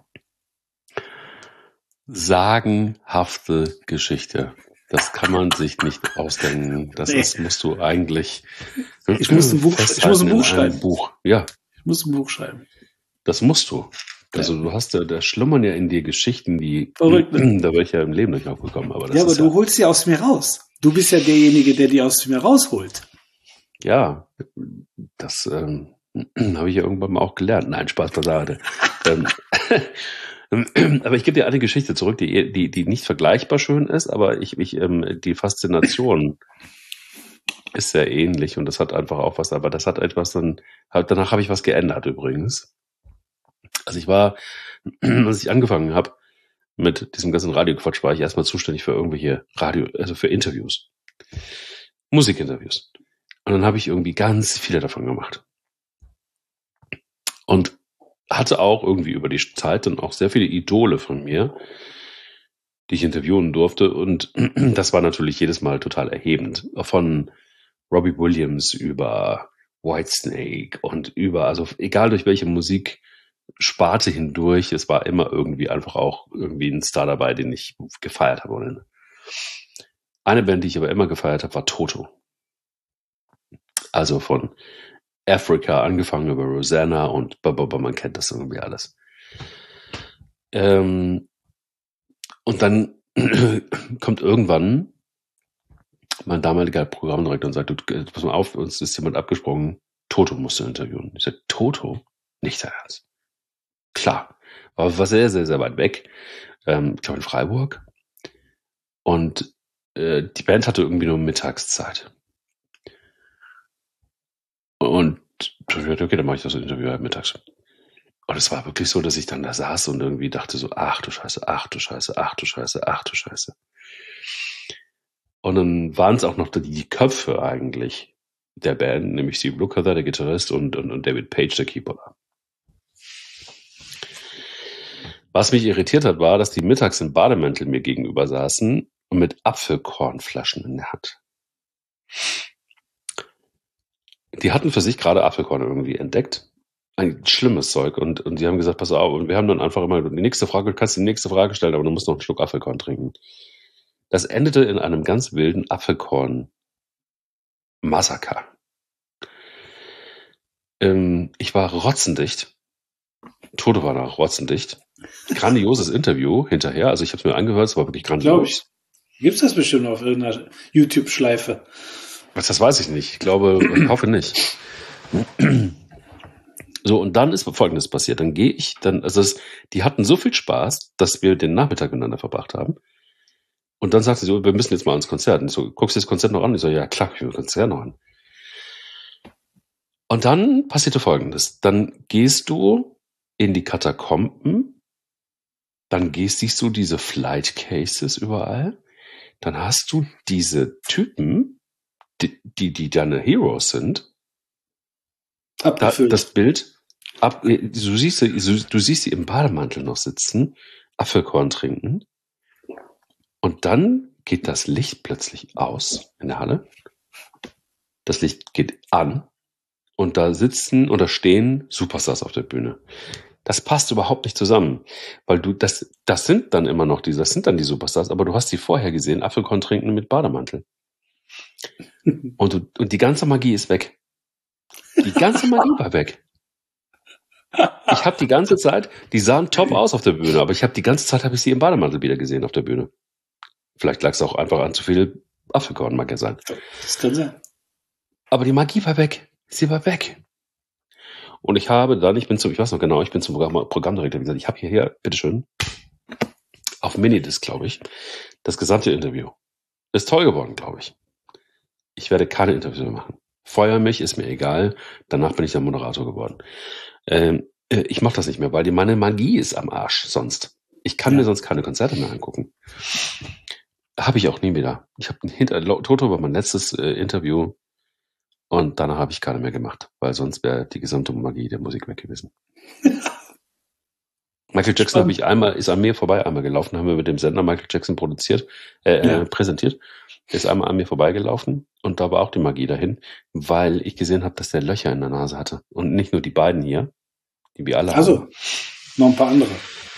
Sagenhafte Geschichte. Das kann man sich nicht ausdenken. Musst du eigentlich. Ich muss ein Buch schreiben. Ja. Ich muss ein Buch schreiben. Das musst du. Also du hast da schlummern ja in dir Geschichten, die verrückt, ne? Da wäre ich ja im Leben nicht aufgekommen. Aber du holst sie aus mir raus. Du bist ja derjenige, der die aus mir rausholt. Ja, das habe ich ja irgendwann mal auch gelernt. Nein, Spaß beiseite. Aber ich gebe dir eine Geschichte zurück, die nicht vergleichbar schön ist, aber die Faszination ist sehr ähnlich und das hat einfach auch was, aber das hat etwas danach habe ich was geändert übrigens. Also als ich angefangen habe mit diesem ganzen Radioquatsch, war ich erstmal zuständig für irgendwelche für Interviews. Musikinterviews. Und dann habe ich irgendwie ganz viele davon gemacht. Und hatte auch irgendwie über die Zeit dann auch sehr viele Idole von mir, die ich interviewen durfte. Und das war natürlich jedes Mal total erhebend. Von Robbie Williams über Whitesnake und also egal durch welche Musiksparte hindurch, es war immer irgendwie einfach auch irgendwie ein Star dabei, den ich gefeiert habe. Eine Band, die ich aber immer gefeiert habe, war Toto. Also von Africa, angefangen über Rosanna und man kennt das irgendwie alles. Und dann kommt irgendwann mein damaliger Programmdirektor und sagte, pass mal auf, uns ist jemand abgesprungen, Toto musst du interviewen. Ich sagte, Toto? Nicht dein Ernst. Klar. Aber war sehr, sehr, sehr weit weg. Ich glaube in Freiburg. Und die Band hatte irgendwie nur Mittagszeit. Und ich dachte, okay, dann mache ich das Interview halt mittags. Und es war wirklich so, dass ich dann da saß und irgendwie dachte so, ach du Scheiße, ach du Scheiße, ach du Scheiße, ach du Scheiße. Und dann waren es auch noch die Köpfe eigentlich der Band, nämlich Steve Lukather, der Gitarrist, und David Page, der Keyboarder. Was mich irritiert hat, war, dass die mittags im Bademäntel mir gegenüber saßen und mit Apfelkornflaschen in der Hand. Die hatten für sich gerade Apfelkorn irgendwie entdeckt. Ein schlimmes Zeug. Und die haben gesagt, pass auf. Und wir haben dann einfach immer, du kannst die nächste Frage stellen, aber du musst noch einen Schluck Apfelkorn trinken. Das endete in einem ganz wilden Apfelkorn-Massaker. Ich war rotzendicht. Toto war noch rotzendicht. Grandioses Interview hinterher. Also ich habe es mir angehört, es war wirklich grandios. Gibt's das bestimmt auf irgendeiner YouTube-Schleife? Das weiß ich nicht. Ich hoffe nicht. So, und dann ist Folgendes passiert. Dann gehe ich, die hatten so viel Spaß, dass wir den Nachmittag miteinander verbracht haben. Und dann sagte sie so, wir müssen jetzt mal ans Konzert. Und ich so, guckst du das Konzert noch an? Ich so, ja klar, ich will das Konzert noch an. Und dann passierte Folgendes. Dann gehst du in die Katakomben, dann siehst du diese Flight Cases überall, dann hast du diese Typen, die deine Heroes sind. Das Bild, du siehst sie im Bademantel noch sitzen, Apfelkorn trinken, und dann geht das Licht plötzlich aus in der Halle. Das Licht geht an und da sitzen oder stehen Superstars auf der Bühne. Das passt überhaupt nicht zusammen, weil das sind dann immer noch die Superstars, aber du hast sie vorher gesehen, Apfelkorn trinken mit Bademantel. Und die ganze Magie ist weg. Die ganze Magie war weg. Ich habe die ganze Zeit, die sahen top aus auf der Bühne, aber die ganze Zeit habe ich sie im Bademantel wieder gesehen auf der Bühne. Vielleicht lag es auch einfach an zu viel Apfelkorn, mag ja sein. Das kann sein. Aber die Magie war weg. Sie war weg. Und ich bin zum Programmdirektor gesagt, ich habe hier, bitteschön, auf Minidisc, glaube ich, das gesamte Interview. Ist toll geworden, glaube ich. Ich werde keine Interviews mehr machen. Feuer mich, ist mir egal. Danach bin ich der Moderator geworden. Ich mache das nicht mehr, weil meine Magie ist am Arsch sonst. Ich kann mir sonst keine Konzerte mehr angucken. Habe ich auch nie wieder. Ich habe Toto war mein letztes Interview und danach habe ich keine mehr gemacht, weil sonst wäre die gesamte Magie der Musik weg gewesen. Michael Jackson ist an mir vorbei einmal gelaufen, haben wir mit dem Sender Michael Jackson präsentiert. Ist einmal an mir vorbeigelaufen und da war auch die Magie dahin, weil ich gesehen habe, dass der Löcher in der Nase hatte. Und nicht nur die beiden hier, die wir alle haben. Also, noch ein paar andere.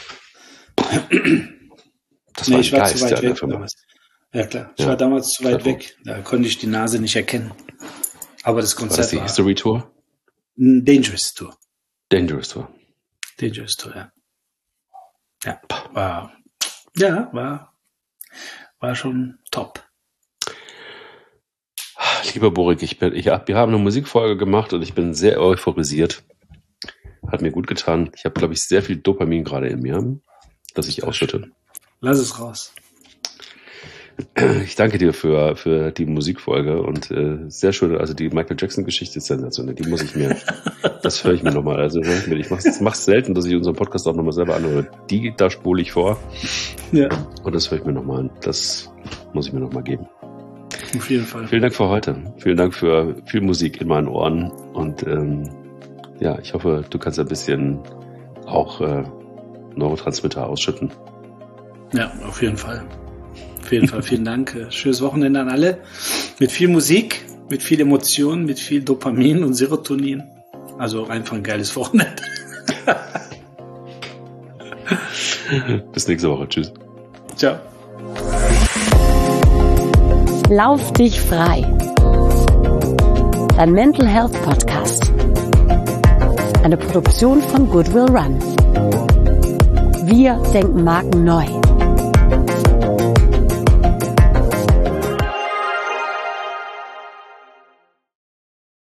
Das war ein Geist, zu weit weg damals. Ja klar, ich war damals zu weit weg. Da konnte ich die Nase nicht erkennen. Aber das Konzert war das die History Tour? Dangerous Tour, ja. War schon top. Lieber Borik, wir haben eine Musikfolge gemacht und ich bin sehr euphorisiert. Hat mir gut getan. Ich habe, glaube ich, sehr viel Dopamin gerade in mir, das ich ausschütte. Lass es raus. Ich danke dir für die Musikfolge und sehr schön, also die Michael Jackson-Geschichte ist sensationell, das höre ich mir nochmal, ich mache es selten, dass ich unseren Podcast auch nochmal selber anhöre. Da spule ich vor und das höre ich mir nochmal an, das muss ich mir nochmal geben. Auf jeden Fall. Vielen Dank für heute, vielen Dank für viel Musik in meinen Ohren und ich hoffe, du kannst ein bisschen auch Neurotransmitter ausschütten. Ja, auf jeden Fall. Auf jeden Fall, vielen Dank. Schönes Wochenende an alle. Mit viel Musik, mit viel Emotionen, mit viel Dopamin und Serotonin. Also einfach ein geiles Wochenende. Bis nächste Woche. Tschüss. Ciao. Lauf dich frei. Dein Mental Health Podcast. Eine Produktion von Goodwill Run. Wir denken Marken neu.